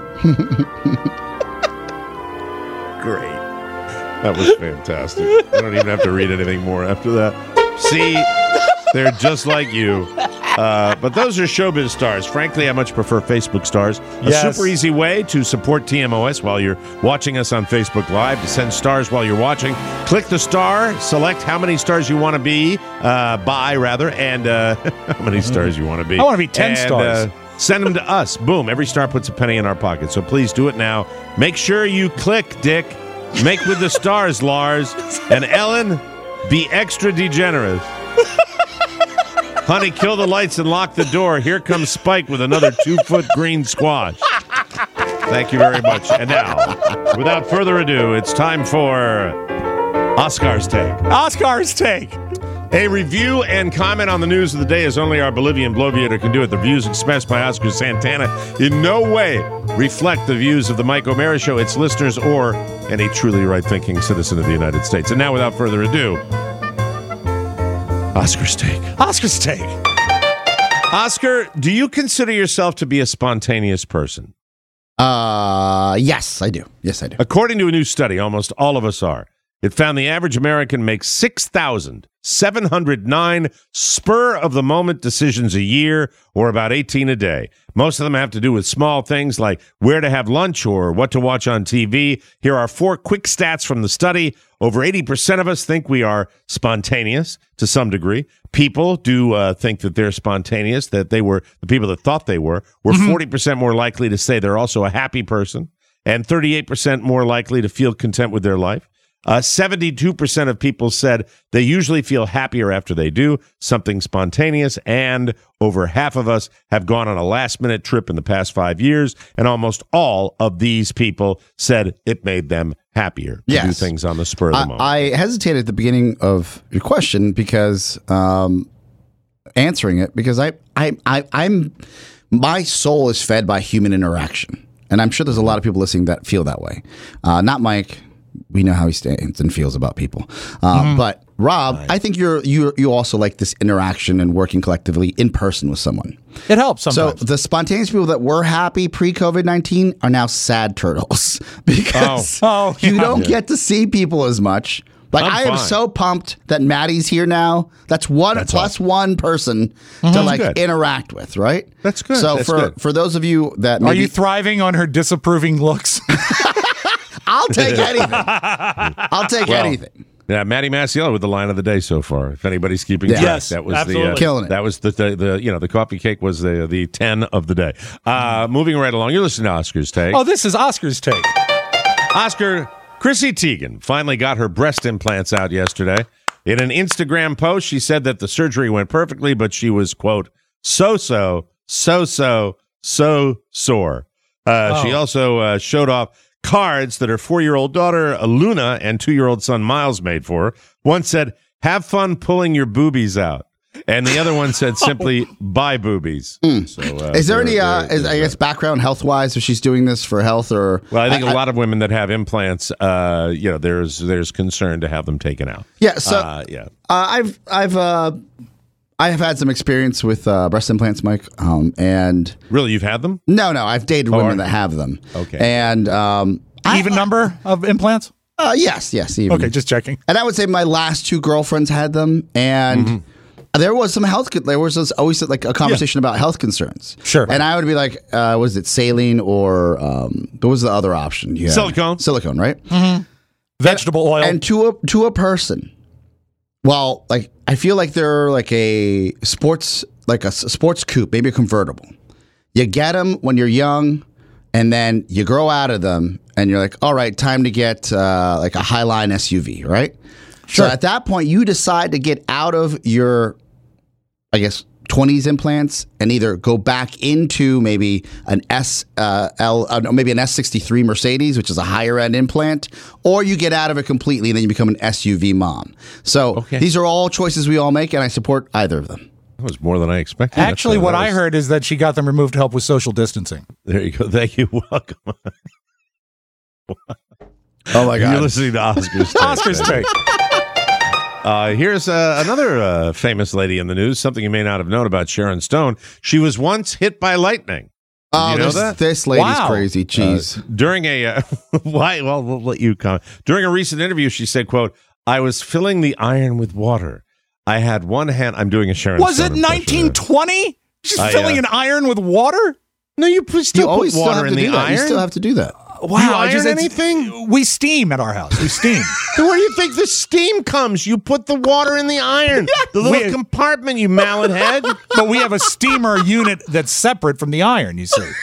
Great. That was fantastic. I don't even have to read anything more after that. See, they're just like you. Uh, but those are showbiz stars. Frankly, I much prefer Facebook stars. A Yes. super easy way to support T M O S while you're watching us on Facebook Live. To send stars while you're watching, click the star, select how many stars you want to be, uh, buy rather, and uh, how many stars you want to be. I want to be ten And, stars. Uh, send them to us. Boom. Every star puts a penny in our pocket. So please do it now. Make sure you click, Dick. Make with the stars, Lars. And Ellen, be extra degenerate. Honey, kill the lights and lock the door. Here comes Spike with another two-foot green squash. Thank you very much. And now, without further ado, it's time for Oscar's Take. Oscar's Take. A review and comment on the news of the day as only our Bolivian bloviator can do it. The views expressed by Oscar Santana in no way reflect the views of the Mike O'Mara Show, its listeners, or any truly right-thinking citizen of the United States. And now, without further ado, Oscar's Take. Oscar's Take. Oscar, do you consider yourself to be a spontaneous person? Uh, yes, I do. Yes, I do. According to a new study, almost all of us are. It found the average American makes six thousand seven hundred nine spur-of-the-moment decisions a year, or about eighteen a day. Most of them have to do with small things like where to have lunch or what to watch on T V. Here are four quick stats from the study. Over eighty percent of us think we are spontaneous to some degree. People do uh, think that they're spontaneous, that they were the people that thought they were. We're mm-hmm. forty percent more likely to say they're also a happy person, and thirty-eight percent more likely to feel content with their life. Uh, seventy-two percent of people said they usually feel happier after they do something spontaneous, and over half of us have gone on a last-minute trip in the past five years, and almost all of these people said it made them happier to yes. do things on the spur of the I, moment. I hesitated at the beginning of your question because um, answering it because I, I, I, I'm my soul is fed by human interaction, and I'm sure there's a lot of people listening that feel that way. Uh, not Mike. We know how he stands and feels about people. Uh, mm-hmm. But Rob, right. I think you're you you also like this interaction and working collectively in person with someone. It helps sometimes. So the spontaneous people that were happy pre-COVID nineteen are now sad turtles because oh. Oh, yeah. you don't get to see people as much. Like I'm I am fine. so pumped that Maddie's here now. That's one That's plus awesome. one person mm-hmm. to like good. interact with, right? That's good. So That's for good. for those of you that maybe, are you thriving on her disapproving looks? I'll take anything. I'll take well, anything. Yeah, Maddie Masiello with the line of the day so far. If anybody's keeping Yeah. track, Yes, that was absolutely. the uh, Killing it. That was the, the the you know the coffee cake was the the ten of the day. Uh, moving right along, you're listening to Oscar's Take. Oh, this is Oscar's Take. Oscar, Chrissy Teigen finally got her breast implants out yesterday. In an Instagram post, she said that the surgery went perfectly, but she was quote so so so so so sore. Uh, oh. She also uh, showed off cards that her four-year-old daughter, Luna, and two-year-old son, Miles, made for her. One said, have fun pulling your boobies out. And the other one said simply, buy boobies. Mm. So, uh, is there they're, any, uh, they're, is, they're, I guess, background health-wise, if she's doing this for health or... Well, I think I, a lot of women that have implants, uh, you know, there's there's concern to have them taken out. Yeah, so uh, yeah. Uh, I've, I've, uh, I have had some experience with uh, breast implants, Mike, um, and... Really, you've had them? No, no, I've dated Oh, women are that you? have them. Okay. And... Um, Even I, number of implants? Uh, yes, yes. Even. Okay, just checking. And I would say my last two girlfriends had them, and mm-hmm. there was some health. There was this, always like a conversation yeah. about health concerns. Sure. And I would be like, uh, was it saline or um, what was the other option? You had? Silicone. Silicone, right? Mm-hmm. Vegetable oil. And to a to a person, well, like I feel like they're like a sports like a s- sports coupe, maybe a convertible. You get them when you're young. And then you grow out of them, and you're like, all right, time to get uh, like a Highline S U V, right? Sure. So at that point, you decide to get out of your, I guess, twenties implants and either go back into maybe an S uh, L, uh, maybe an S sixty-three Mercedes, which is a higher end implant, or you get out of it completely and then you become an S U V mom. So okay. these are all choices we all make, and I support either of them. That was more than I expected. Actually, That's, uh, what that I was- heard is that she got them removed to help with social distancing. There you go. Thank you. Welcome. Oh my God! You're listening to Oscar's take. Oscar's take. Uh, here's uh, another uh, famous lady in the news. Something you may not have known about Sharon Stone. She was once hit by lightning. Did oh, you know this, that? this lady's Wow. crazy. Jeez. Uh, during a uh, why? Well, we'll let you comment. During a recent interview, she said, "quote I was filling the iron with water. I had one hand. I'm doing a Sharon. Was Stone it impression nineteen twenty? She's I, filling uh, an iron with water? No, you put, still you put always still water have in to the do that. iron. You still have to do that. Wow, you I iron just- it's- anything? We steam at our house. We steam. Then where do you think the steam comes? You put the water in the iron, the little We- compartment. You mallet head. But we have a steamer unit that's separate from the iron, you see.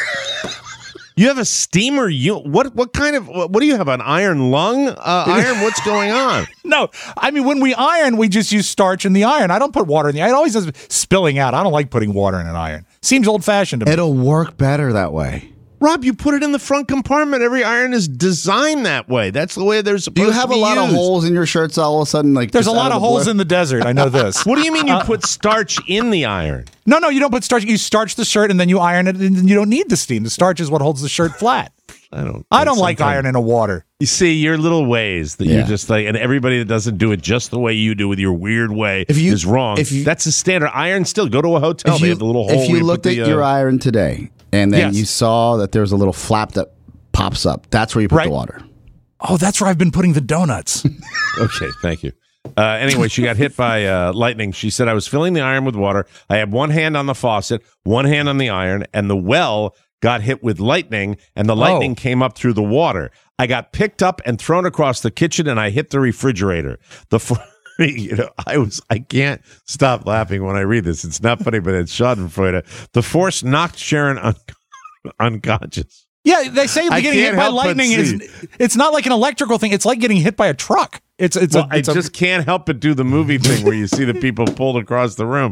You have a steamer. You what? What kind of? What, what do you have? An iron lung? Uh, iron? What's going on? No, I mean, when we iron, we just use starch in the iron. I don't put water in the iron. It always is spilling out. I don't like putting water in an iron. Seems old-fashioned to me. It'll work better that way. Rob, you put it in the front compartment. Every iron is designed that way. That's the way they're supposed to Do be you have a lot used. of holes in your shirts all of a sudden? Like There's a just lot out of the holes blue? in the desert. I know this. What do you mean you put starch in the iron? No, no, you don't put starch. You starch the shirt and then you iron it, and you don't need the steam. The starch is what holds the shirt flat. I don't. I don't like sometimes- iron in a water. You see, your little ways that Yeah. you just like, and everybody that doesn't do it just the way you do with your weird way If you- is wrong. if you- That's the standard. Iron still. Go to a hotel. If They you, have the little hole. if where you looked put at the, uh, your iron today and then Yes. you saw that there's a little flap that pops up, that's where you put Right. the water. Oh, that's where I've been putting the donuts. Okay, thank you. Uh, anyway, she got hit by uh, lightning. She said, I was filling the iron with water. I had one hand on the faucet, one hand on the iron, and the well got hit with lightning, and the lightning Oh. came up through the water. I got picked up and thrown across the kitchen, and I hit the refrigerator. The f- you know, I was I can't stop laughing when I read this. It's not funny, but it's Schadenfreude. The force knocked Sharon un- unconscious. Yeah, they say I getting hit can't by help but lightning is see. it's not like an electrical thing. It's like getting hit by a truck. It's it's Well, a, it's I a, just can't help but do the movie thing where you see the people pulled across the room.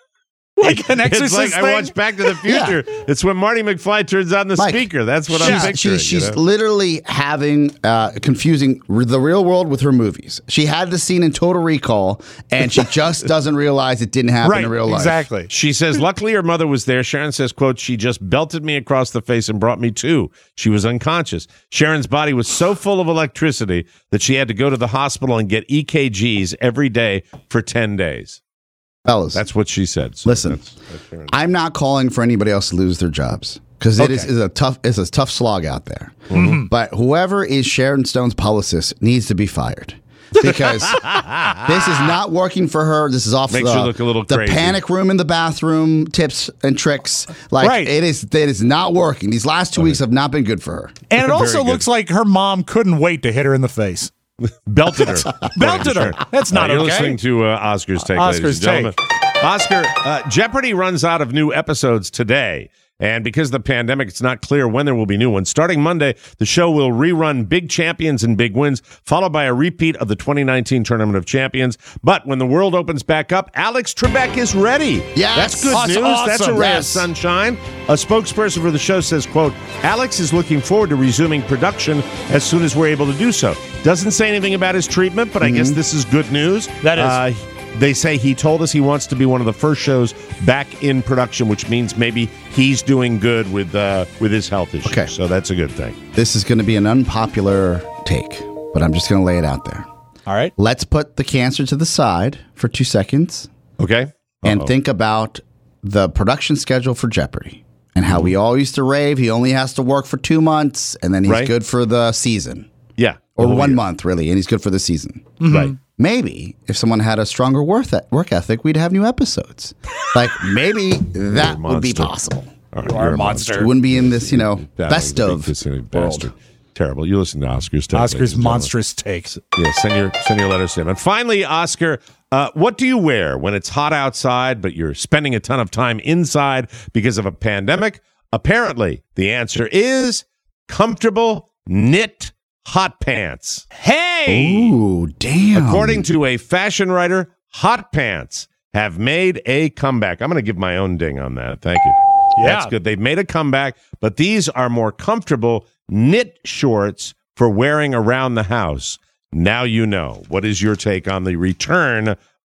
like an It's exorcist like thing. I watched Back to the Future. It's when Marty McFly turns on the Mike, speaker. That's what she's, I'm picturing. She's, she's you know? literally having uh, confusing r- the real world with her movies. She had the scene in Total Recall, and she just doesn't realize it didn't happen right, in real life. exactly. She says, luckily her mother was there. Sharon says, quote, she just belted me across the face and brought me to. She was unconscious. Sharon's body was so full of electricity that she had to go to the hospital and get E K Gs every day for ten days. Fellas, That's what she said. So listen, that's- that's Sharon. I'm not calling for anybody else to lose their jobs because it is, Okay. is a tough it's a tough slog out there. Mm-hmm. But whoever is Sharon Stone's publicist needs to be fired because this is not working for her. This is off Makes the, her look a little the crazy. panic room in the bathroom tips and tricks. Like Right. it is it is not working. These last two weeks have not been good for her. And it Very also good. looks like her mom couldn't wait to hit her in the face. Belted her. Belted her. That's not Uh, you're okay. listening to uh, Oscar's Take, Oscar's ladies and gentlemen. Oscar, uh, Jeopardy runs out of new episodes today. And because of the pandemic, it's not clear when there will be new ones. Starting Monday, the show will rerun Big Champions and Big Wins, followed by a repeat of the twenty nineteen Tournament of Champions. But when the world opens back up, Alex Trebek is ready. Yes. That's good That's news. That's a awesome. ray Yes. of sunshine. A spokesperson for the show says, quote, Alex is looking forward to resuming production as soon as we're able to do so. Doesn't say anything about his treatment, but I guess this is good news. That is. Uh, they say he told us he wants to be one of the first shows back in production, which means maybe he's doing good with uh, with his health issues. Okay. So that's a good thing. This is going to be an unpopular take, but I'm just going to lay it out there. All right. Let's put the cancer to the side for two seconds Okay. and Uh-oh. think about the production schedule for Jeopardy and how we all used to rave. He only has to work for two months and then he's Right. good for the season. Yeah. Or The whole one year. month, really, and he's good for the season. Right. Maybe if someone had a stronger work, work ethic, we'd have new episodes. Like maybe that would be monster. possible. All right, You are you're a a monster. We wouldn't be in this, you know, That best was a of big silly world. bastard. Terrible. You listen to Oscar's Take. ladies Oscar's and gentlemen. monstrous takes. Yeah, send your send your letters to him. And finally, Oscar, uh, what do you wear when it's hot outside, but you're spending a ton of time inside because of a pandemic? Apparently, the answer is comfortable knit hot pants. Hey! Ooh, damn. According to a fashion writer, hot pants have made a comeback. I'm going to give my own ding on that. Thank you. Yeah. That's good. They've made a comeback, but these are more comfortable knit shorts for wearing around the house. Now you know. What is your take on the return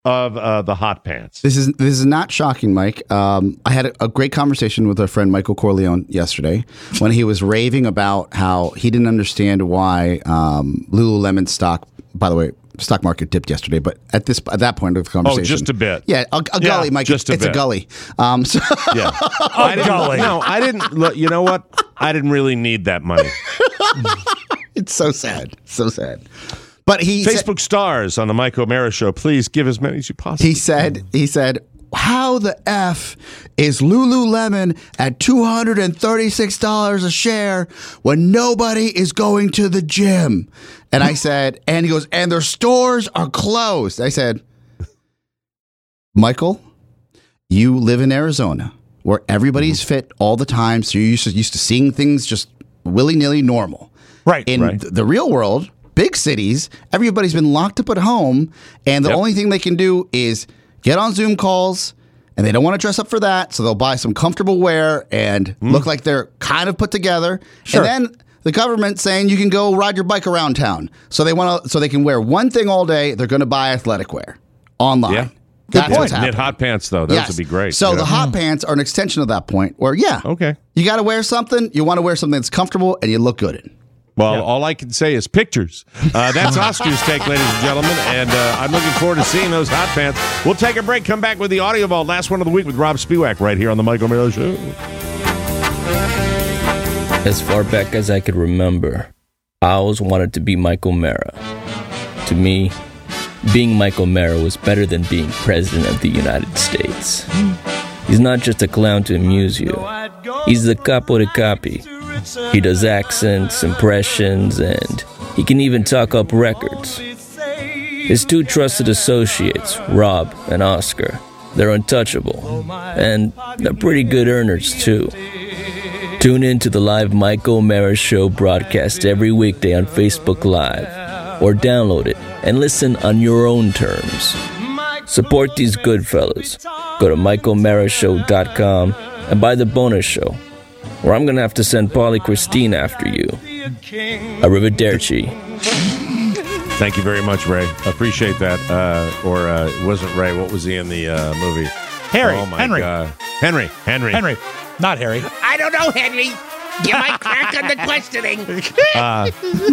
of uh, the hot pants. This is this is not shocking, Mike. Um, I had a, a great conversation with our friend Michael Corleone yesterday when he was raving about how he didn't understand why um, Lululemon stock. By the way, stock market dipped yesterday, but at this at that point of the conversation, oh, just a bit. Yeah, a, a gully, yeah, Mike. Just a it's bit. a gully. Um, so yeah, I didn't, gully. No, I didn't. Look, you know what? I didn't really need that money. It's so sad, so sad. But he Facebook said, stars on the Mike O'Mara Show. Please give as many as you possibly. He said. He said. How the F is Lululemon at two hundred thirty-six dollars a share when nobody is going to the gym? And I said, and he goes, and their stores are closed. I said, Michael, you live in Arizona where everybody's mm-hmm. fit all the time. So you're used to, used to seeing things just willy-nilly normal. Right. In right. the real world, big cities, everybody's been locked up at home. And the yep. only thing they can do is get on Zoom calls, and they don't want to dress up for that, so they'll buy some comfortable wear and mm. look like they're kind of put together. Sure. And then the government's saying you can go ride your bike around town, so they want to, so they can wear one thing all day. They're going to buy athletic wear online. Yeah. That's Good what's point. Knit happening. hot pants, though. Those yes. would be great. So you know? the hot pants are an extension of that point. Where yeah, okay, you got to wear something. You want to wear something that's comfortable and you look good in. Well, yeah. all I can say is pictures. Uh, that's Oscar's take, ladies and gentlemen, and uh, I'm looking forward to seeing those hot pants. We'll take a break, come back with the Audio Vault, last one of the week with Rob Spiewak right here on the Mike O'Mara Show. As far back as I could remember, I always wanted to be Mike O'Mara. To me, being Mike O'Mara was better than being President of the United States. He's not just a clown to amuse you. He's the capo de capi. He does accents, impressions, and he can even talk up records. His two trusted associates, Rob and Oscar, they're untouchable, and they're pretty good earners, too. Tune in to the live Mike O'Mara Show broadcast every weekday on Facebook Live, or download it and listen on your own terms. Support these good fellas. Go to Mike O'Mara Show dot com and buy the bonus show, or I'm going to have to send Paulie Christine after you. Arrivederci. Thank you very much, Ray. Appreciate that. Uh, or uh, it wasn't Ray. What was he in the uh, movie? Harry. Oh, my Henry. God. Henry. Henry. Henry. Not Harry. I don't know, Henry. You might crack on the questioning. Uh,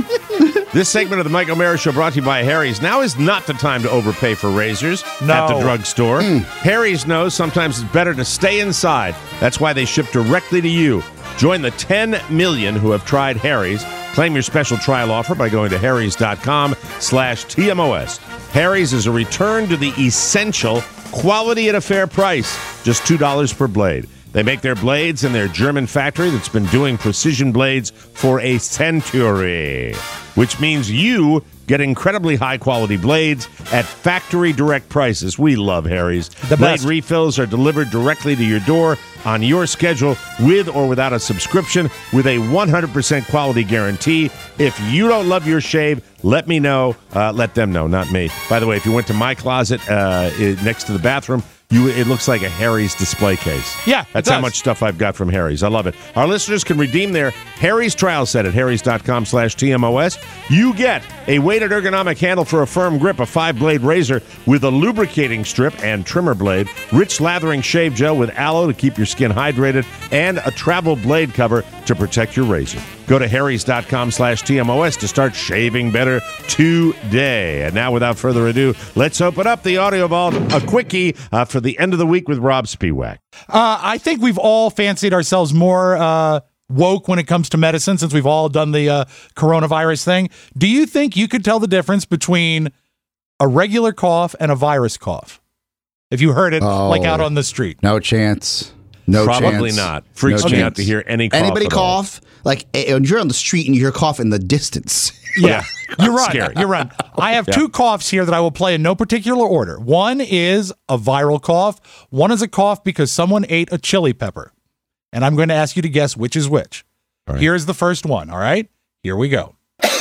this segment of the Mike O'Mara Show brought to you by Harry's. Now is not the time to overpay for razors no. at the drugstore. Mm. Harry's knows sometimes it's better to stay inside. That's why they ship directly to you. Join the ten million who have tried Harry's. Claim your special trial offer by going to harrys.com slash TMOS. Harry's is a return to the essential quality at a fair price. Just two dollars per blade. They make their blades in their German factory that's been doing precision blades for a century, which means you get incredibly high-quality blades at factory direct prices. We love Harry's. The Blade best. refills are delivered directly to your door on your schedule with or without a subscription with a one hundred percent quality guarantee. If you don't love your shave, let me know. Uh, let them know, not me. By the way, if you went to my closet uh, next to the bathroom, You, it looks like a Harry's display case. Yeah, That's how much stuff I've got from Harry's. I love it. Our listeners can redeem their Harry's trial set at harrys.com slash TMOS. You get a weighted ergonomic handle for a firm grip, a five-blade razor with a lubricating strip and trimmer blade, rich lathering shave gel with aloe to keep your skin hydrated, and a travel blade cover to protect your razor. Go to harrys.com slash TMOS to start shaving better today. And now, without further ado, let's open up the Audio Vault, a quickie uh, for the end of the week with Rob Spiewak. Uh, I think we've all fancied ourselves more uh, woke when it comes to medicine since we've all done the uh, coronavirus thing. Do you think you could tell the difference between a regular cough and a virus cough? If you heard it Oh. like out on the street. No chance. No Probably chance. not. Freaks No me chance. out to hear any cough Anybody at all. cough? Like, eh, when you're on the street and you hear cough in the distance. Yeah, you're right. Scary. You're right. I have Yeah. two coughs here that I will play in no particular order. One is a viral cough. One is a cough because someone ate a chili pepper. And I'm going to ask you to guess which is which. All right. Here's the first one. All right. Here we go.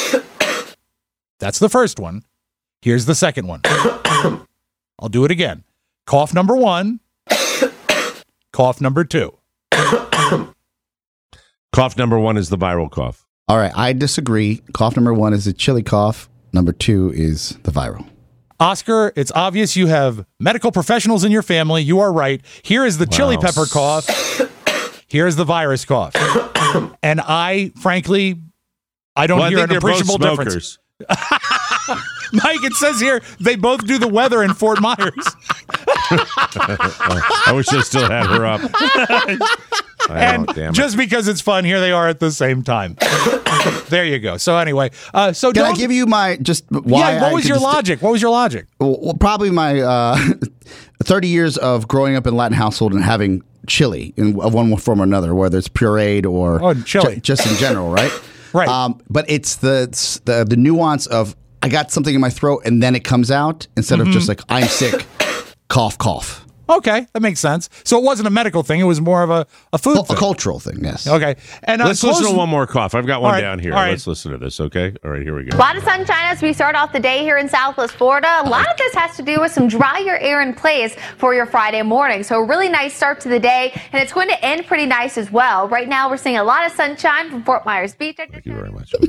That's the first one. Here's the second one. I'll do it again. Cough number one. Cough number two. Cough number one is the viral cough. All right, I disagree. Cough number one is the chili cough. Number two is the viral. Oscar, it's obvious you have medical professionals in your family. You are right. Here is the wow. chili pepper cough. Here's the virus cough. And I, frankly, I don't well, hear I an appreciable difference. Mike, it says here they both do the weather in Fort Myers. I wish I still had her up. And oh, damn just it. because it's fun, here they are at the same time. There you go. So anyway, uh, so can don't, I give you my just why? Yeah. What I was your just, logic? What was your logic? Well, probably my uh, thirty years of growing up in Latin household and having chili in one form or another, whether it's pureed or oh, chili, j- just in general, right? Right. Um, but it's the, it's the the nuance of I got something in my throat and then it comes out instead mm-hmm. of just like I'm sick, cough, cough. Okay, that makes sense. So it wasn't a medical thing; it was more of a, a food, a, thing. a cultural thing. Yes. Okay, and uh, let's close... listen to one more cough. I've got one right, down here. right. Let's listen to this. Okay. All right. Here we go. A lot of sunshine as we start off the day here in Southwest Florida. A lot of this has to do with some drier air in place for your Friday morning. So a really nice start to the day, and it's going to end pretty nice as well. Right now, we're seeing a lot of sunshine from Fort Myers Beach. Thank you very much.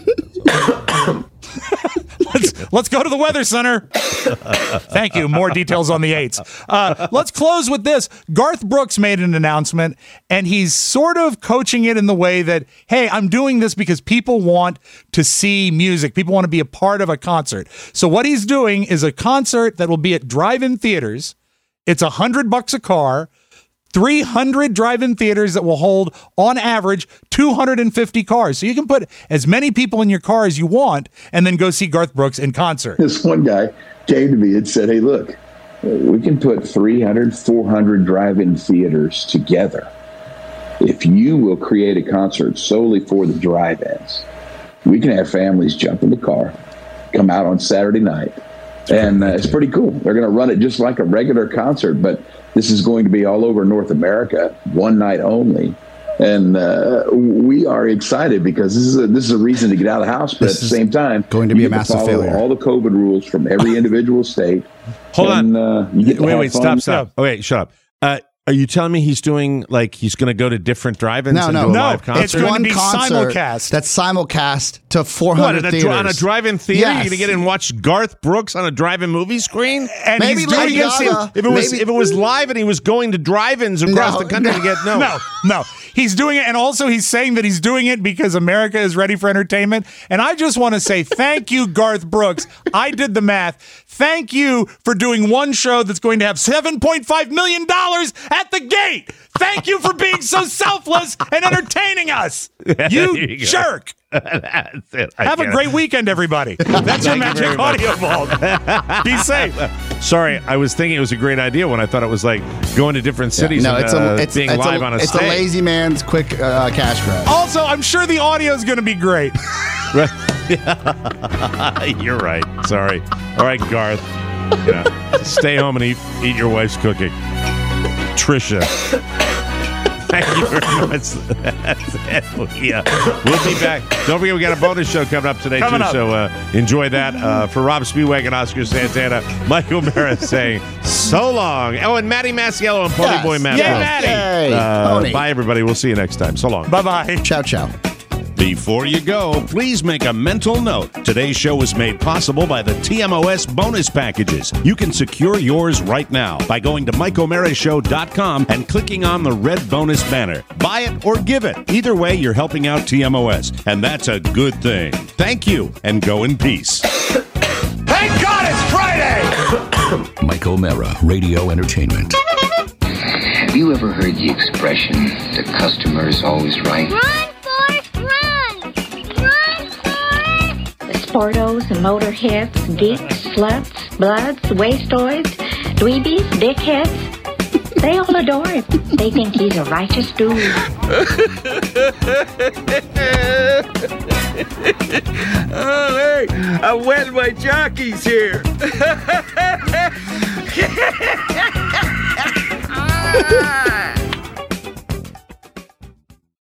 let's, let's go to the Weather Center. Thank you. More details on the eights. Uh, let's close with this. Garth Brooks made an announcement, and he's sort of coaching it in the way that, hey, I'm doing this because people want to see music. People want to be a part of a concert. So what he's doing is a concert that will be at drive-in theaters. It's a hundred bucks a car. three hundred drive-in theaters that will hold, on average, two hundred fifty cars. So you can put as many people in your car as you want and then go see Garth Brooks in concert. This one guy came to me and said, hey, look, we can put three hundred, four hundred drive-in theaters together. If you will create a concert solely for the drive-ins, we can have families jump in the car, come out on Saturday night, and uh, it's pretty cool. They're going to run it just like a regular concert, but this is going to be all over North America, one night only. And uh, we are excited because this is a, this is a reason to get out of the house, but this at the same time, going to be a massive follow failure. All the COVID rules from every individual state. Hold and, on. Uh, you get to wait, have wait, fun. stop, stop. Oh, wait, shut up. Uh, are you telling me he's doing, like, he's going to go to different drive-ins No, and no. do a No, live concert? it's going One to be concert simulcast. That's simulcast to four What, hundred at a, theaters. dri- on a drive-in theater? Yes. You're going to get in and watch Garth Brooks on a drive-in movie screen? And Maybe he's Lady doing it. Gaga. If it was Maybe- if it was live and he was going to drive-ins across No, the country no. to get no. No, no. He's doing it, and also he's saying that he's doing it because America is ready for entertainment. And I just want to say thank you, Garth Brooks. I did the math. Thank you for doing one show that's going to have seven point five million dollars at the gate. Thank you for being so selfless and entertaining us. You, you go. jerk. That's it. I Have a can't- great weekend, everybody. That's your Thank you Magic very much. Audio Vault. Be safe. Sorry, I was thinking it was a great idea when I thought it was like going to different cities No, and it's uh, a it's, being it's live a, on a it's stage. a lazy man's quick uh, cash grab. Also, I'm sure the audio is going to be great. You're right. Sorry. All right, Garth. Yeah. Stay home and eat eat your wife's cooking. Trisha. Thank you very much. That's it. Yeah. We'll be back. Don't forget, we got a bonus show coming up today, Coming too. up. So uh, enjoy that. Uh, for Rob Speedwagon, Oscar Santana, Michael Mara saying so long. Oh, and Matty Masiello and Pony Yes. Boy Matt. Yay, Rose. Matty. Yay, Uh, Pony. bye, everybody. We'll see you next time. So long. Bye-bye. Ciao, ciao. Before you go, please make a mental note. Today's show was made possible by the T M O S bonus packages. You can secure yours right now by going to mike o'mara show dot com and clicking on the red bonus banner. Buy it or give it. Either way, you're helping out T M O S, and that's a good thing. Thank you, and go in peace. Thank God it's Friday! Mike O'Mara, Radio Entertainment. Have you ever heard the expression, the customer is always right? Run, Forrest, run! Run, Forrest! The sportos, the motorheads, geeks, sluts, bloods, wastoids, dweebies, dickheads, they all adore him. They think he's a righteous dude. Oh, hey, I wet my jockeys here.